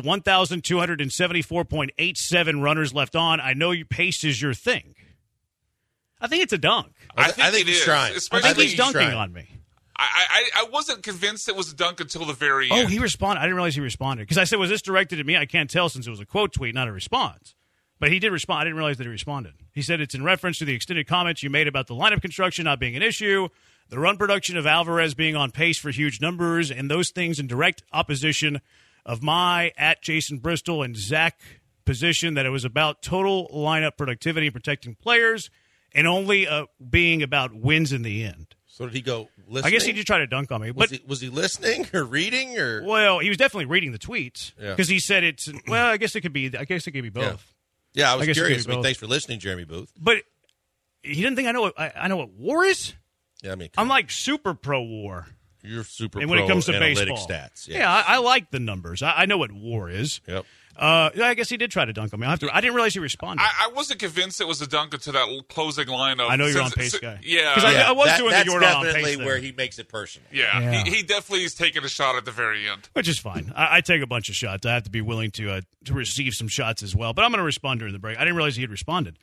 1,274.87 runners left on. I know your pace is your thing. I think it's a dunk. I think he's trying. I think he's dunking on me. I wasn't convinced it was a dunk until the very end. Oh, he responded. I didn't realize he responded. Because I said, was this directed at me? I can't tell since it was a quote tweet, not a response. But he did respond. I didn't realize that he responded. He said it's in reference to the extended comments you made about the lineup construction not being an issue, the run production of Alvarez being on pace for huge numbers, and those things in direct opposition of my at Jason Bristol and Zach position that it was about total lineup productivity and protecting players and only being about wins in the end. So did he go listening? I guess he did try to dunk on me. Was he listening or reading? Or Well, he was definitely reading the tweets because he said it's, well, I guess it could be both. Yeah, I was curious. I mean, thanks for listening, Jeremy Booth. But he didn't think I know what WAR is? Yeah, I mean, I'm like super pro WAR. You're super and pro when it comes to analytic baseball. Stats. Yeah, I like the numbers. I know what WAR is. Yep. I guess he did try to dunk on me. I didn't realize he responded. I wasn't convinced it was a dunk until that closing line of. I know you're on pace guy. Yeah, because I was doing the Jordan on pace. That's definitely where he makes it personal. Yeah. He definitely is taking a shot at the very end, which is fine. I take a bunch of shots. I have to be willing to receive some shots as well. But I'm going to respond during the break. I didn't realize he had responded.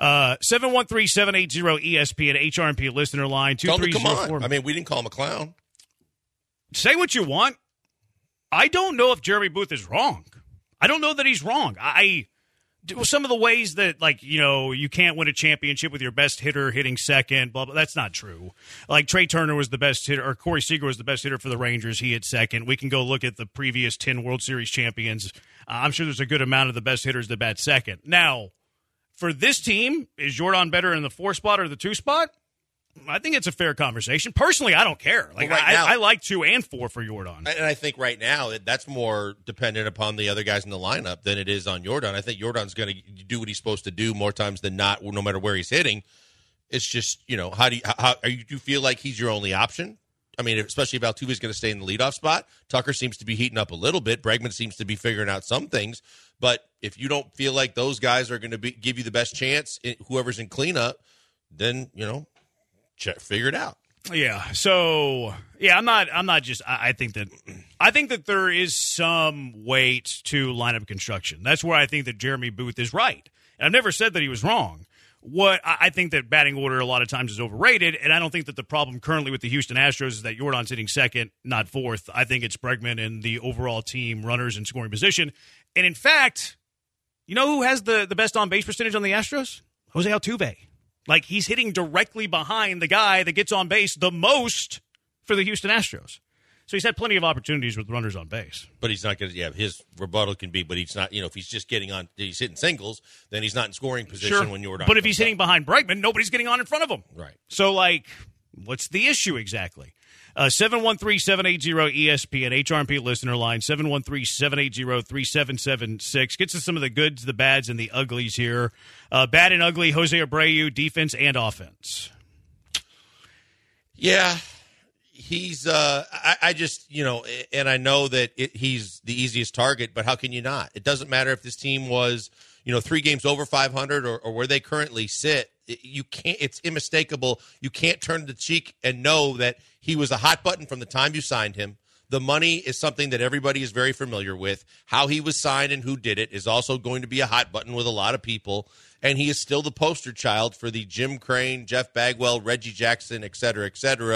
713-780-ESPN HRMP listener line 2304. Come on. I mean, we didn't call him a clown. Say what you want. I don't know if Jeremy Booth is wrong. I don't know that he's wrong. Some of the ways that, you can't win a championship with your best hitter hitting second, blah, blah, that's not true. Like, Trey Turner was the best hitter, or Corey Seager was the best hitter for the Rangers. He hit second. We can go look at the previous 10 World Series champions. I'm sure there's a good amount of the best hitters that bat second. Now, for this team, is Jordan better in the 4 spot or the 2 spot? I think it's a fair conversation. Personally, I don't care. I like 2 and 4 for Jordan. And I think right now that's more dependent upon the other guys in the lineup than it is on Jordan. I think Jordan's going to do what he's supposed to do more times than not, no matter where he's hitting. It's just, how do you feel like he's your only option? I mean, especially if Altuve's going to stay in the leadoff spot. Tucker seems to be heating up a little bit. Bregman seems to be figuring out some things. But if you don't feel like those guys are going to give you the best chance, whoever's in cleanup, then, figure it out. Yeah. So I'm not just. I think that there is some weight to lineup construction. That's where I think that Jeremy Booth is right. And I've never said that he was wrong. What I think that batting order a lot of times is overrated, and I don't think that the problem currently with the Houston Astros is that Jordan's hitting second, not fourth. I think it's Bregman and the overall team runners in scoring position. And in fact, you know who has the best on base percentage on the Astros? Jose Altuve. Like, he's hitting directly behind the guy that gets on base the most for the Houston Astros. So he's had plenty of opportunities with runners on base. But he's not going to, his rebuttal can be, but he's not, if he's just he's hitting singles, then he's not in scoring position when Jordan. But if he's hitting behind Bregman, nobody's getting on in front of him. Right. So, what's the issue exactly? 713-780-ESPN, HRMP listener line, 713-780-3776. Gets to some of the goods, the bads, and the uglies here. Bad and ugly, Jose Abreu, defense and offense. Yeah, he's, I just, and I know that he's the easiest target, but how can you not? It doesn't matter if this team was, 3 games over 500 or where they currently sit. You can't. It's unmistakable. You can't turn the cheek and know that he was a hot button from the time you signed him. The money is something that everybody is very familiar with. How he was signed and who did it is also going to be a hot button with a lot of people. And he is still the poster child for the Jim Crane, Jeff Bagwell, Reggie Jackson, et cetera,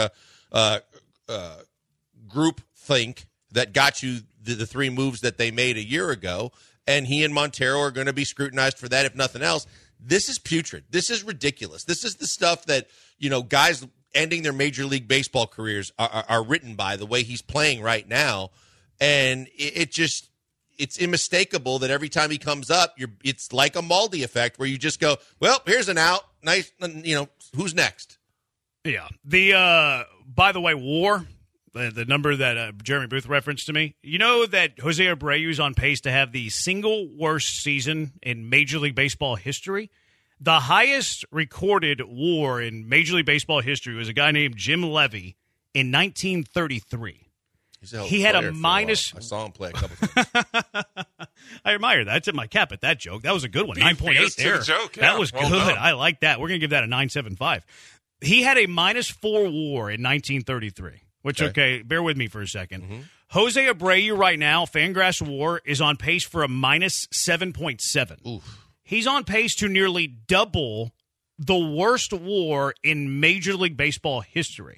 group think that got you the 3 moves that they made a year ago. And he and Montero are going to be scrutinized for that, if nothing else. This is putrid. This is ridiculous. This is the stuff that, guys ending their Major League Baseball careers are written by, the way he's playing right now. And it's unmistakable that every time he comes up, it's like a Maldi effect where you just go, well, here's an out. Nice. Who's next? Yeah. By the way, WAR, the number that Jeremy Booth referenced to me, you know that Jose Abreu is on pace to have the single worst season in Major League Baseball history. The highest recorded WAR in Major League Baseball history was a guy named Jim Levy in 1933. He had a minus. I saw him play a couple times. I admire that. I tipped my cap at that joke. That was a good one. 9.8 there. Joke. Yeah, that was well good. Done. I like that. We're going to give that a 9.75. He had a -4 WAR in 1933. Which, okay, bear with me for a second. Mm-hmm. Jose Abreu right now, Fangraphs WAR, is on pace for a -7.7. Oof. He's on pace to nearly double the worst WAR in Major League Baseball history.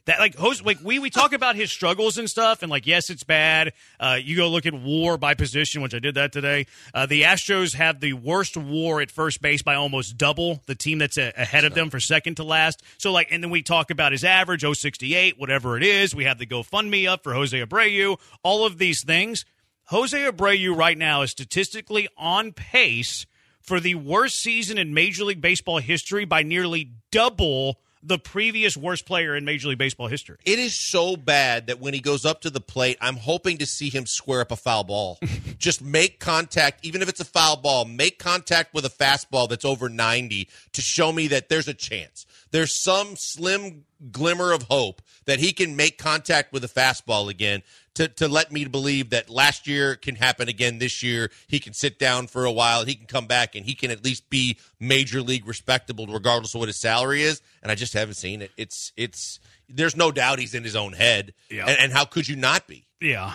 That we talk about his struggles and stuff, and yes, it's bad. You go look at WAR by position, which I did that today. The Astros have the worst WAR at first base by almost double the team that's ahead of them for second to last. So and then we talk about his average, 068, whatever it is. We have the GoFundMe up for Jose Abreu. All of these things. Jose Abreu right now is statistically on pace for the worst season in Major League Baseball history by nearly double the previous worst player in Major League Baseball history. It is so bad that when he goes up to the plate, I'm hoping to see him square up a foul ball. Just make contact, even if it's a foul ball, make contact with a fastball that's over 90 to show me that there's a chance. There's some slim glimmer of hope that he can make contact with a fastball again to let me believe that last year can happen again this year. He can sit down for a while. He can come back, and he can at least be major league respectable regardless of what his salary is. And I just haven't seen it. There's no doubt he's in his own head. Yeah. And how could you not be? Yeah.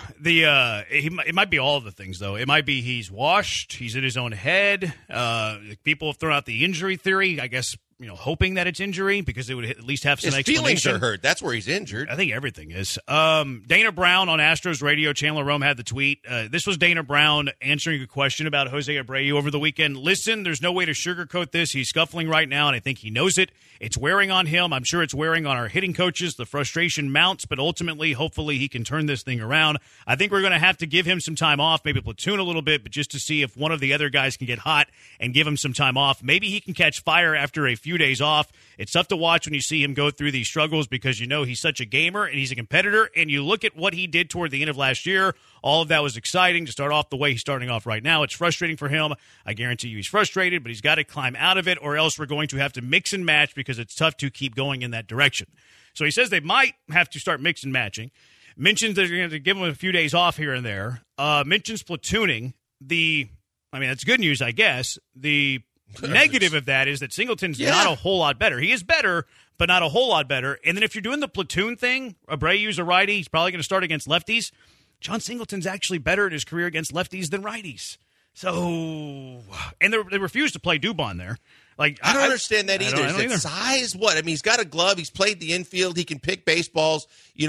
It might be all of the things, though. It might be he's washed. He's in his own head. People have thrown out the injury theory, I guess, hoping that it's injury because it would at least have some explanation. His feelings are hurt. That's where he's injured. I think everything is. Dana Brown on Astros Radio, Chandler Rome had the tweet. This was Dana Brown answering a question about Jose Abreu over the weekend. Listen, there's no way to sugarcoat this. He's scuffling right now, and I think he knows it. It's wearing on him. I'm sure it's wearing on our hitting coaches. The frustration mounts, but ultimately, hopefully, he can turn this thing around. I think we're going to have to give him some time off, maybe platoon a little bit, but just to see if one of the other guys can get hot and give him some time off. Maybe he can catch fire after a few days off. It's tough to watch when you see him go through these struggles because he's such a gamer and he's a competitor, and you look at what he did toward the end of last year. All of that was exciting to start off the way he's starting off right now. It's frustrating for him. I guarantee you he's frustrated, but he's got to climb out of it, or else we're going to have to mix and match because it's tough to keep going in that direction. So he says they might have to start mix and matching. Mentions they're going to give him a few days off here and there. Mentions platooning. That's good news, I guess. The negative of that is that Singleton's not a whole lot better. He is better, but not a whole lot better. And then if you're doing the platoon thing, Abreu's a righty. He's probably going to start against lefties. John Singleton's actually better in his career against lefties than righties. So, and they refuse to play Dubon there. I don't understand that either. Is it size? What? I mean, he's got a glove. He's played the infield. He can pick baseballs.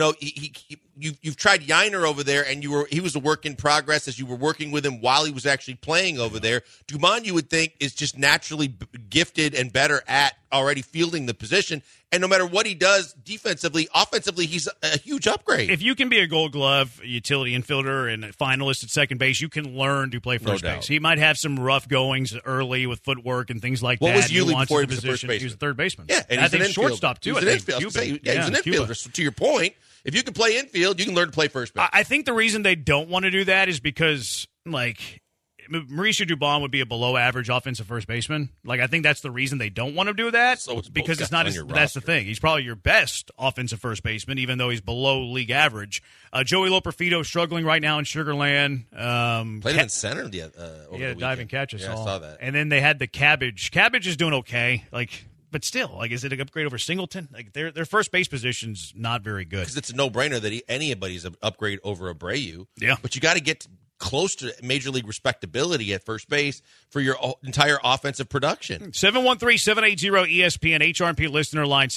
You've tried Yiner over there, and he was a work in progress as you were working with him while he was actually playing over there. Dubon, you would think, is just naturally gifted and better at already fielding the position. And no matter what he does defensively, offensively, he's a huge upgrade. If you can be a Gold Glove utility infielder and a finalist at second base, you can learn to play first base. He might have some rough goings early with footwork and things like that. What was Yuli before he was the first baseman? He was a third baseman. Yeah, and I think shortstop too. He was an infielder. So to your point, if you can play infield, you can learn to play first base. I think the reason they don't want to do that is because, Mauricio Dubon would be a below-average offensive first baseman. I think that's the reason they don't want to do that. So it's because it's not. That's the thing. He's probably your best offensive first baseman, even though he's below league average. Joey Loperfido struggling right now in Sugar Land. Played him in center over the weekend. Diving catches. Yeah, I saw that. And then they had the Cabbage. Cabbage is doing okay. But still, is it an upgrade over Singleton? Their first base position's not very good. Because it's a no-brainer that anybody's an upgrade over Abreu. Yeah. But you got to get close to major league respectability at first base for your entire offensive production. 713-780-ESPN, HRP listener line,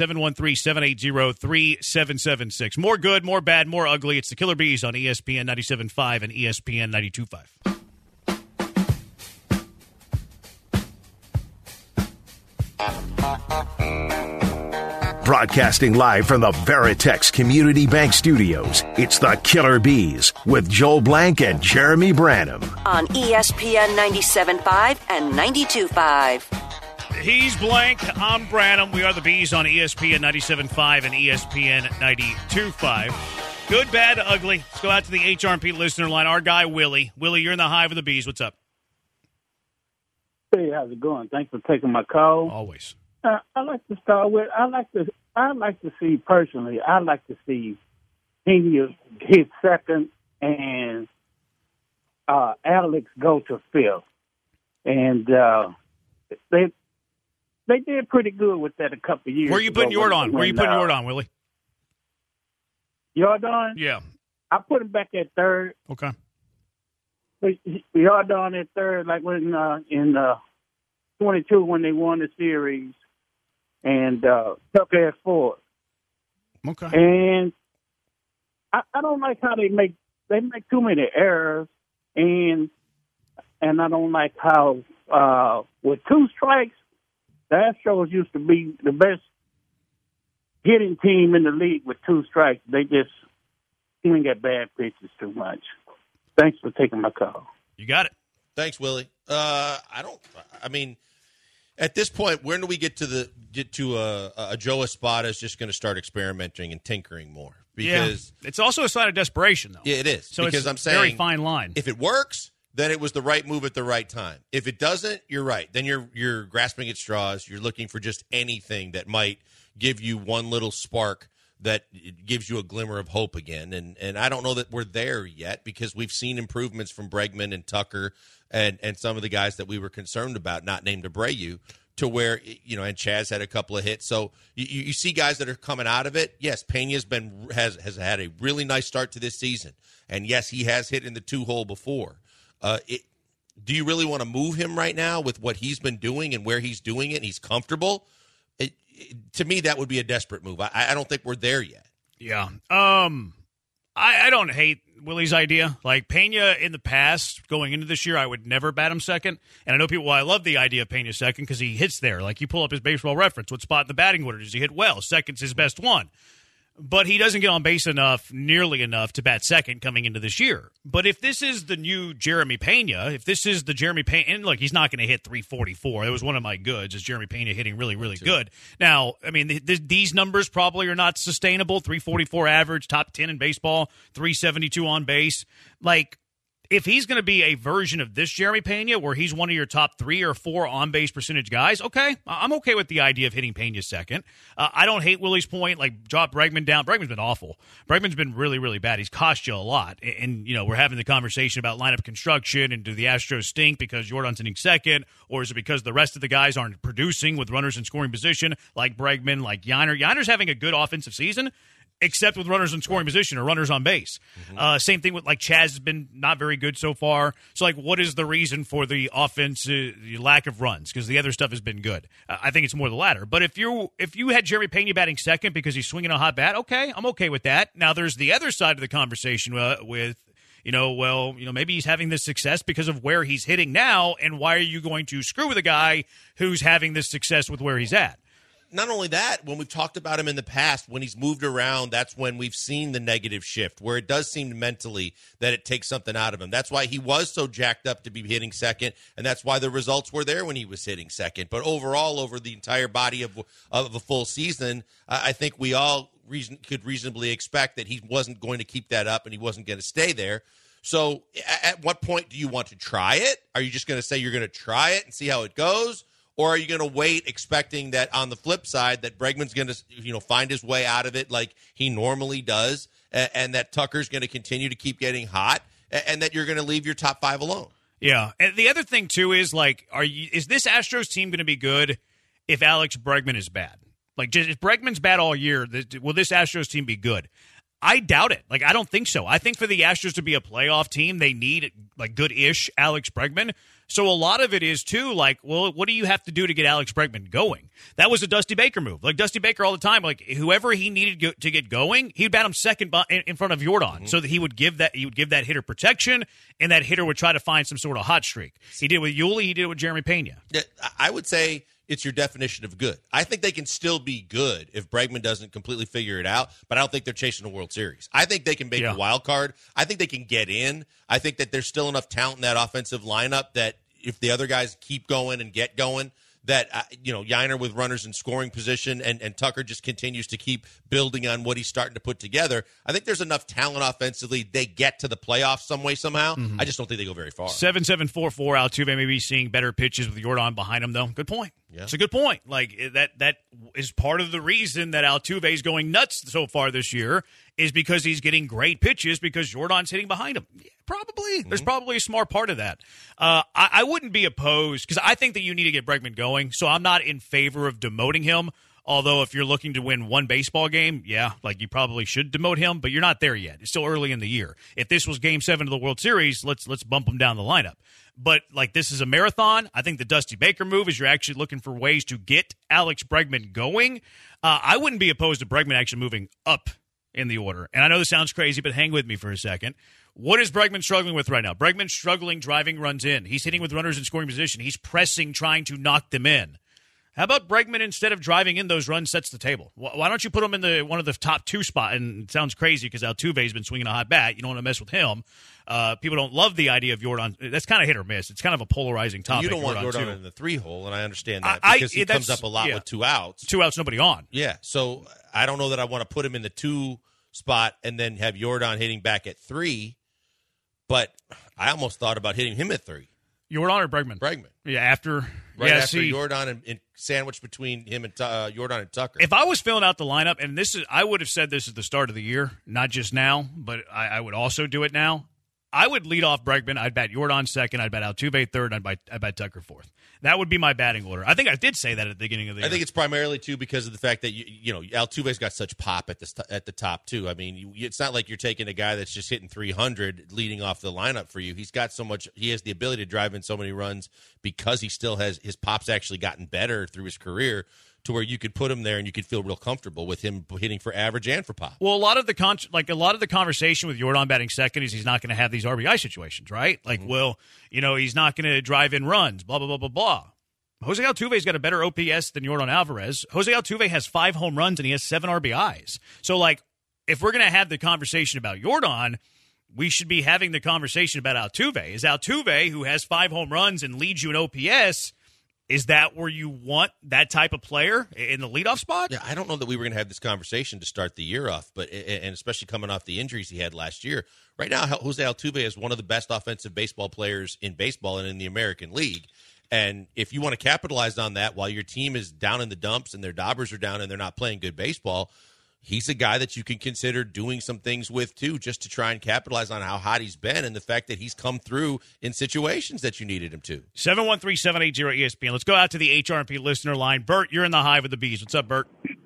713-780-3776. More good, more bad, more ugly. It's the Killer Bees on ESPN 97.5 and ESPN 92.5. Broadcasting live from the Veritex Community Bank Studios, it's the Killer Bees with Joel Blank and Jeremy Branham. On ESPN 97.5 and 92.5. He's Blank, I'm Branham. We are the Bees on ESPN 97.5 and ESPN 92.5. Good, bad, ugly. Let's go out to the HRP listener line. Our guy, Willie. Willie, you're in the hive of the Bees. What's up? Hey, how's it going? Thanks for taking my call. Always. I'd like to start with, I'd like to see personally, I'd like to see Pena hit second and Alex go to fifth. And they did pretty good with that a couple of years ago. Where are you putting Yordan? Where are you putting Yordan, Willie? Yordan? Yeah. I put him back at third. Okay. Yordan at third, like when in 22 when they won the series. And Tucker at fourth. Okay. And I don't like how they make too many errors, and I don't like how with 2 strikes, the Astros used to be the best hitting team in the league with 2 strikes. They just swing at bad pitches too much. Thanks for taking my call. You got it. Thanks, Willie. At this point, when do we get to a Joe Espada is just going to start experimenting and tinkering more? Because it's also a sign of desperation, though. Yeah, it is. So because it's I'm saying, very fine line. If it works, then it was the right move at the right time. If it doesn't, you're right. Then you're grasping at straws. You're looking for just anything that might give you one little spark that gives you a glimmer of hope again. And I don't know that we're there yet because we've seen improvements from Bregman and Tucker and some of the guys that we were concerned about, not named Abreu, to where, and Chaz had a couple of hits. So you see guys that are coming out of it. Yes, Pena's has had a really nice start to this season. And yes, he has hit in the 2-hole before. Do you really want to move him right now with what he's been doing and where he's doing it and he's comfortable? To me, that would be a desperate move. I don't think we're there yet. Yeah. I don't hate Willie's idea. Like Pena in the past, going into this year, I would never bat him second. And I know people, I love the idea of Pena second because he hits there. Like you pull up his baseball reference. What spot in the batting order does he hit well? Second's his best one. But he doesn't get on base nearly enough to bat second coming into this year. But if this is the new Jeremy Pena, if this is the Jeremy Pena, and look, he's not going to hit 344. That was one of my goods, is Jeremy Pena hitting really, really good. Now, I mean, these numbers probably are not sustainable. 344 average, top 10 in baseball, 372 on base. Like, if he's going to be a version of this Jeremy Pena where he's one of your top 3 or 4 on-base percentage guys, okay, I'm okay with the idea of hitting Pena second. I don't hate Willie's point, like drop Bregman down. Bregman's been awful. Bregman's been really, really bad. He's cost you a lot. And, we're having the conversation about lineup construction and do the Astros stink because Jordan's hitting second, or is it because the rest of the guys aren't producing with runners in scoring position like Bregman, like Yiner? Yiner's having a good offensive season, except with runners in scoring position or runners on base. Same thing with, like, Chaz has been not very good so far. So, like, what is the reason for the offense, the lack of runs? Because the other stuff has been good. I think it's more the latter. But if you had Jeremy Pena batting second because he's swinging a hot bat, okay, I'm okay with that. Now, there's the other side of the conversation with, maybe he's having this success because of where he's hitting now, and why are you going to screw with a guy who's having this success with where he's at? Not only that, when we've talked about him in the past, when he's moved around, that's when we've seen the negative shift, where it does seem mentally that it takes something out of him. That's why he was so jacked up to be hitting second, and that's why the results were there when he was hitting second. But overall, over the entire body of a full season, I think we all could reasonably expect that he wasn't going to keep that up and he wasn't going to stay there. So at what point do you want to try it? Are you just going to say you're going to try it and see how it goes? Or are you going to wait expecting that on the flip side that Bregman's going to find his way out of it like he normally does, and that Tucker's going to continue to keep getting hot, and that you're going to leave your top 5 alone? Yeah. And the other thing, too, is, like, is this Astros team going to be good if Alex Bregman is bad? Like, just if Bregman's bad all year, will this Astros team be good? I doubt it. Like, I don't think so. I think for the Astros to be a playoff team, they need, like, good-ish Alex Bregman. So a lot of it is, too, like, well, what do you have to do to get Alex Bregman going? That was a Dusty Baker move. Like, Dusty Baker all the time, like, whoever he needed to get going, he'd bat him second in front of Jordan, so that he would give that hitter protection, and that hitter would try to find some sort of hot streak. He did it with Yuli. He did it with Jeremy Pena. I would say it's your definition of good. I think they can still be good if Bregman doesn't completely figure it out, but I don't think they're chasing a World Series. I think they can make a wild card. I think they can get in. I think that there's still enough talent in that offensive lineup that if the other guys keep going and get going, that, Yiner with runners in scoring position and Tucker just continues to keep building on what he's starting to put together. I think there's enough talent offensively. They get to the playoffs some way, somehow. I just don't think they go very far. 7744 Altuve may be seeing better pitches with Jordan behind him, though. Good point. Yeah. It's a good point. Like, that is part of the reason that Altuve is going nuts so far this year, is because he's getting great pitches because Jordan's hitting behind him. Yeah, probably. There's probably a smart part of that. I wouldn't be opposed, because I think that you need to get Bregman going, so I'm not in favor of demoting him. Although if you're looking to win one baseball game, yeah, like you probably should demote him, but you're not there yet. It's still early in the year. If this was Game 7 of the World Series, let's bump him down the lineup. But, like, this is a marathon. I think the Dusty Baker move is you're actually looking for ways to get Alex Bregman going. I wouldn't be opposed to Bregman actually moving up in the order. And I know this sounds crazy, but hang with me for a second. What is Bregman struggling with right now? Bregman's struggling driving runs in. He's hitting with runners in scoring position. He's pressing, trying to knock them in. How about Bregman, instead of driving in those runs, sets the table? Why don't you put him in one of the top 2 spot? And it sounds crazy because Altuve's been swinging a hot bat. You don't want to mess with him. People don't love the idea of Jordan. That's kind of hit or miss. It's kind of a polarizing topic. You don't want Jordan in the 3 hole, and I understand that because he comes up a lot with 2 outs. 2 outs, nobody on. Yeah, so I don't know that I want to put him in the 2 spot and then have Jordan hitting back at 3, but I almost thought about hitting him at 3. Jordan or Bregman? Bregman. Yeah, after Jordan and sandwich between him and Jordan and Tucker. If I was filling out the lineup, and I would have said this at the start of the year, not just now, but I would also do it now. I would lead off Bregman. I'd bat Jordan second. I'd bat Altuve third. I'd bat Tucker fourth. That would be my batting order. I think I did say that at the beginning of the year. I think it's primarily, too, because of the fact that, Altuve's got such pop at the top, too. I mean, it's not like you're taking a guy that's just hitting 300 leading off the lineup for you. He's got so much – he has the ability to drive in so many runs because he still has – his pop's actually gotten better through his career to where you could put him there and you could feel real comfortable with him hitting for average and for pop. Well, a lot of the conversation with Jordan batting second is he's not going to have these RBI situations, right? Like, he's not going to drive in runs, blah, blah, blah, blah, blah. Jose Altuve's got a better OPS than Jordan Alvarez. Jose Altuve has 5 home runs and he has 7 RBIs. So, like, if we're going to have the conversation about Jordan, we should be having the conversation about Altuve. Is Altuve, who has 5 home runs and leads you in OPS, is that where you want that type of player in the leadoff spot? Yeah, I don't know that we were going to have this conversation to start the year off, and especially coming off the injuries he had last year. Right now, Jose Altuve is one of the best offensive baseball players in baseball and in the American League. And if you want to capitalize on that while your team is down in the dumps and their Dobbers are down and they're not playing good baseball, he's a guy that you can consider doing some things with, too, just to try and capitalize on how hot he's been and the fact that he's come through in situations that you needed him to. 713-780-ESPN. Let's go out to the HRP listener line. Bert, you're in the hive with the Bees. What's up, Bert?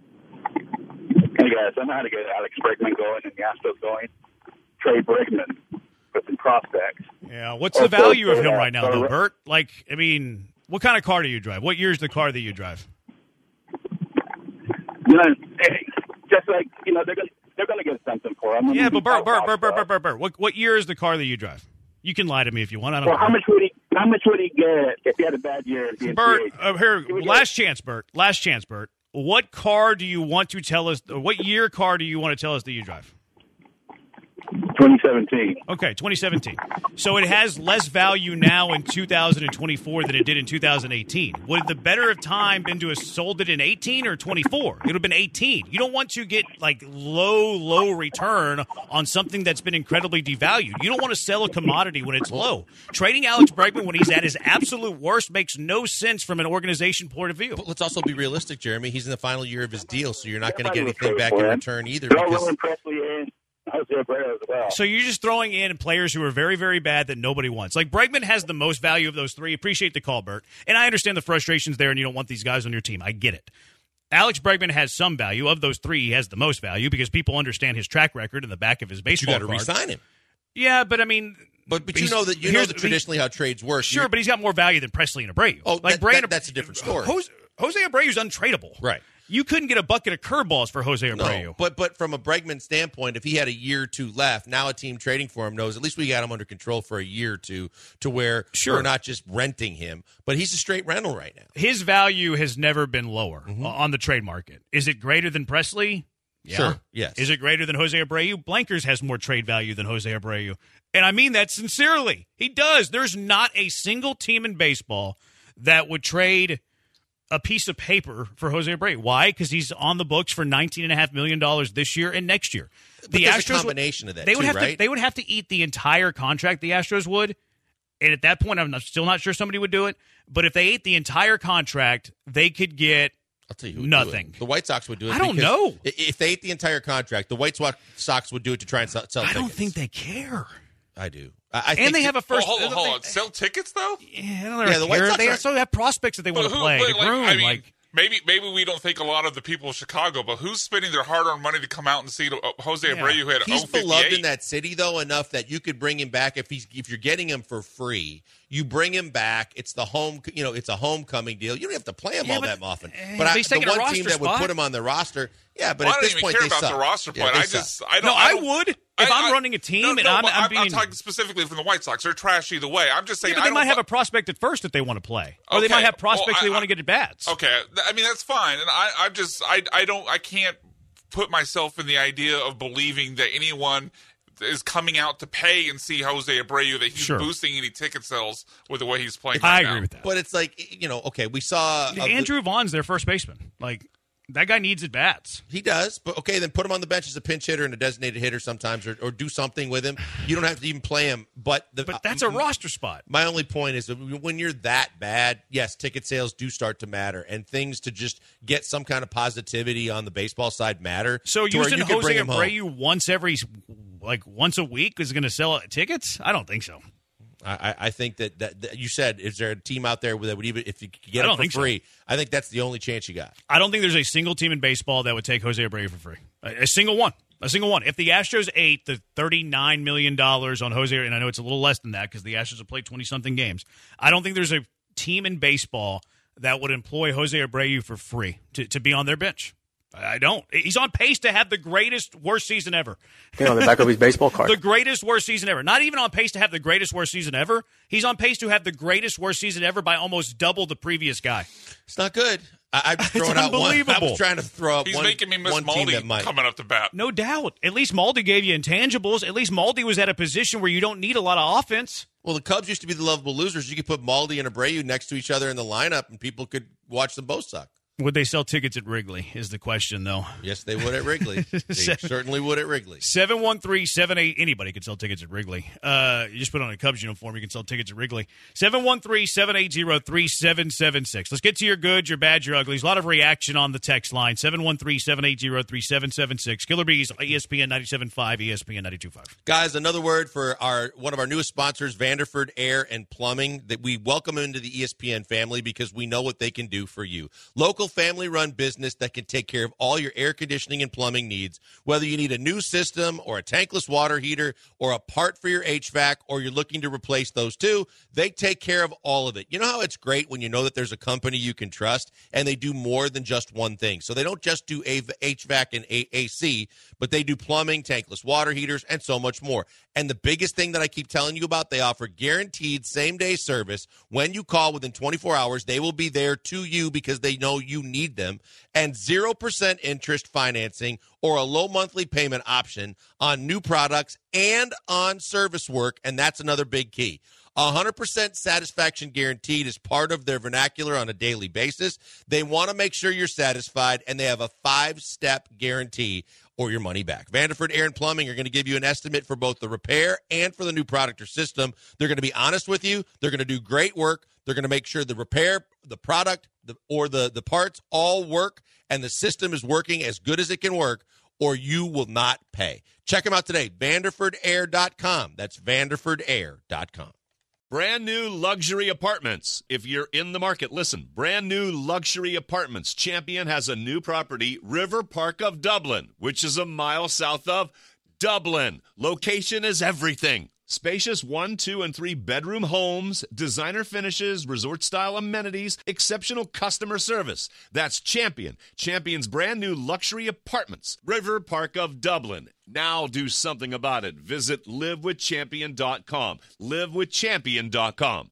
Hey, guys. I know how to get Alex Bregman going and the Astros going. Trade Bregman with some prospects. Yeah, what's the value of him right now, though, Bert? Like, I mean, what kind of car do you drive? What year is the car that you drive? Just like, they're going to get something for him. Yeah, but Bert, what year is the car that you drive? You can lie to me if you want. I don't know. How much would he get if he had a bad year? Bert, last chance, Bert. What car do you want to tell us? What year car do you want to tell us that you drive? 2017. Okay, 2017. So it has less value now in 2024 than it did in 2018. Would the better of time been to have sold it in 18 or 24? It would have been 18. You don't want to get like low return on something that's been incredibly devalued. You don't want to sell a commodity when it's low. Trading Alex Bregman when he's at his absolute worst makes no sense from an organization point of view. But let's also be realistic, Jeremy. He's in the final year of his deal, so you're not going to get anything back in return either. So you're just throwing in players who are very, very bad that nobody wants. Like Bregman has the most value of those 3. Appreciate the call, Bert. And I understand the frustrations there and you don't want these guys on your team. I get it. Alex Bregman has some value. Of those 3, he has the most value because people understand his track record in the back of his baseball card. You got to re-sign him. Yeah, but I mean... But you know that traditionally how trades work. Sure, but he's got more value than Presley and Abreu. Oh, that's a different story. Jose Abreu's untradeable. Right. You couldn't get a bucket of curveballs for Jose Abreu. No, but from a Bregman standpoint, if he had a year or 2 left, now a team trading for him knows at least we got him under control for a year or 2 to where we're not just renting him, but he's a straight rental right now. His value has never been lower on the trade market. Is it greater than Presley? Yeah. Sure, yes. Is it greater than Jose Abreu? Blankers has more trade value than Jose Abreu. And I mean that sincerely. He does. There's not a single team in baseball that would trade a piece of paper for Jose Abreu. Why? Because he's on the books for $19.5 million this year and next year. The Astros, a combination of that, right? They would have to eat the entire contract, the Astros would. And at that point, I'm still not sure somebody would do it. But if they ate the entire contract, they could get I'll tell you who nothing. The White Sox would do it. I don't know. If they ate the entire contract, the White Sox would do it to try and sell tickets. I don't think they care. I do. And they have a first. Hold on. Sell tickets though? Yeah, the White Sox. They also have prospects that they want to play. Maybe we don't think a lot of the people of Chicago, but who's spending their hard-earned money to come out and see Jose Abreu hit 058? He's beloved in that city, though, enough that you could bring him back if you're getting him for free. You bring him back. It's the it's a homecoming deal. You don't have to play him all that often. But the one team that would put him on the roster, at this point, I don't even care about the roster point. I would if I'm running a team and I'm talking specifically from the White Sox. They're trash either way. I'm just saying. But they might have a prospect at first that they want to play, or they might have prospects they want to get at bats. Okay, I mean that's fine, and I can't put myself in the idea of believing that anyone is coming out to pay and see Jose Abreu, that he's boosting any ticket sales with the way he's playing. I agree with that. But it's like, we saw Andrew Vaughn's their first baseman. Like, that guy needs at bats. He does, but then put him on the bench as a pinch hitter and a designated hitter sometimes, or do something with him. You don't have to even play him. But that's a roster spot. My only point is that when you're that bad, yes, ticket sales do start to matter, and things to just get some kind of positivity on the baseball side matter. So using Jose Abreu once a week is going to sell tickets? I don't think so. I think that you said, is there a team out there that would even, if you could get it for free, I think that's the only chance you got. I don't think there's a single team in baseball that would take Jose Abreu for free. A single one. If the Astros ate the $39 million on Jose, and I know it's a little less than that because the Astros have played 20-something games, I don't think there's a team in baseball that would employ Jose Abreu for free to be on their bench. I don't. He's on pace to have the greatest, worst season ever. On the back of his baseball card. The greatest, worst season ever. Not even on pace to have the greatest, worst season ever. He's on pace to have the greatest, worst season ever by almost double the previous guy. It's not good. I'm throwing out one. I was trying to throw up He's one. He's making me miss Maldi coming up to bat. No doubt. At least Maldi gave you intangibles. At least Maldi was at a position where you don't need a lot of offense. Well, the Cubs used to be the lovable losers. You could put Maldi and Abreu next to each other in the lineup, and people could watch them both suck. Would they sell tickets at Wrigley is the question, though. Yes, they would at Wrigley. They certainly would at Wrigley. 713-78. Anybody can sell tickets at Wrigley. You just put on a Cubs uniform, you can sell tickets at Wrigley. 713-780-3776. Let's get to your good, your bad, your uglies. A lot of reaction on the text line. 713-780-3776. Killer Bees, ESPN 97.5, ESPN 92.5. Guys, another word for one of our newest sponsors, Vanderford Air and Plumbing, that we welcome into the ESPN family because we know what they can do for you. Local family-run business that can take care of all your air conditioning and plumbing needs, whether you need a new system or a tankless water heater or a part for your HVAC or you're looking to replace those too, they take care of all of it. You know how it's great when you know that there's a company you can trust and they do more than just one thing. So they don't just do HVAC and AC, but they do plumbing, tankless water heaters, and so much more. And the biggest thing that I keep telling you about, they offer guaranteed same-day service. When you call within 24 hours, they will be there to you because they know you need them, and 0% interest financing or a low monthly payment option on new products and on service work, and that's another big key. 100% satisfaction guaranteed is part of their vernacular on a daily basis. They want to make sure you're satisfied, and they have a 5-step guarantee or your money back. Vanderford Air and Plumbing are going to give you an estimate for both the repair and for the new product or system. They're going to be honest with you. They're going to do great work. They're going to make sure the repair, the product, the parts all work, and the system is working as good as it can work, or you will not pay. Check them out today, VanderfordAir.com. That's VanderfordAir.com. Brand new luxury apartments. If you're in the market, listen. Brand new luxury apartments. Champion has a new property, River Park of Dublin, which is a mile south of Dublin. Location is everything. Spacious 1, 2, and 3 bedroom homes, designer finishes, resort-style amenities, exceptional customer service. That's Champion. Champion's brand new luxury apartments, River Park of Dublin. Now do something about it. Visit livewithchampion.com. Livewithchampion.com.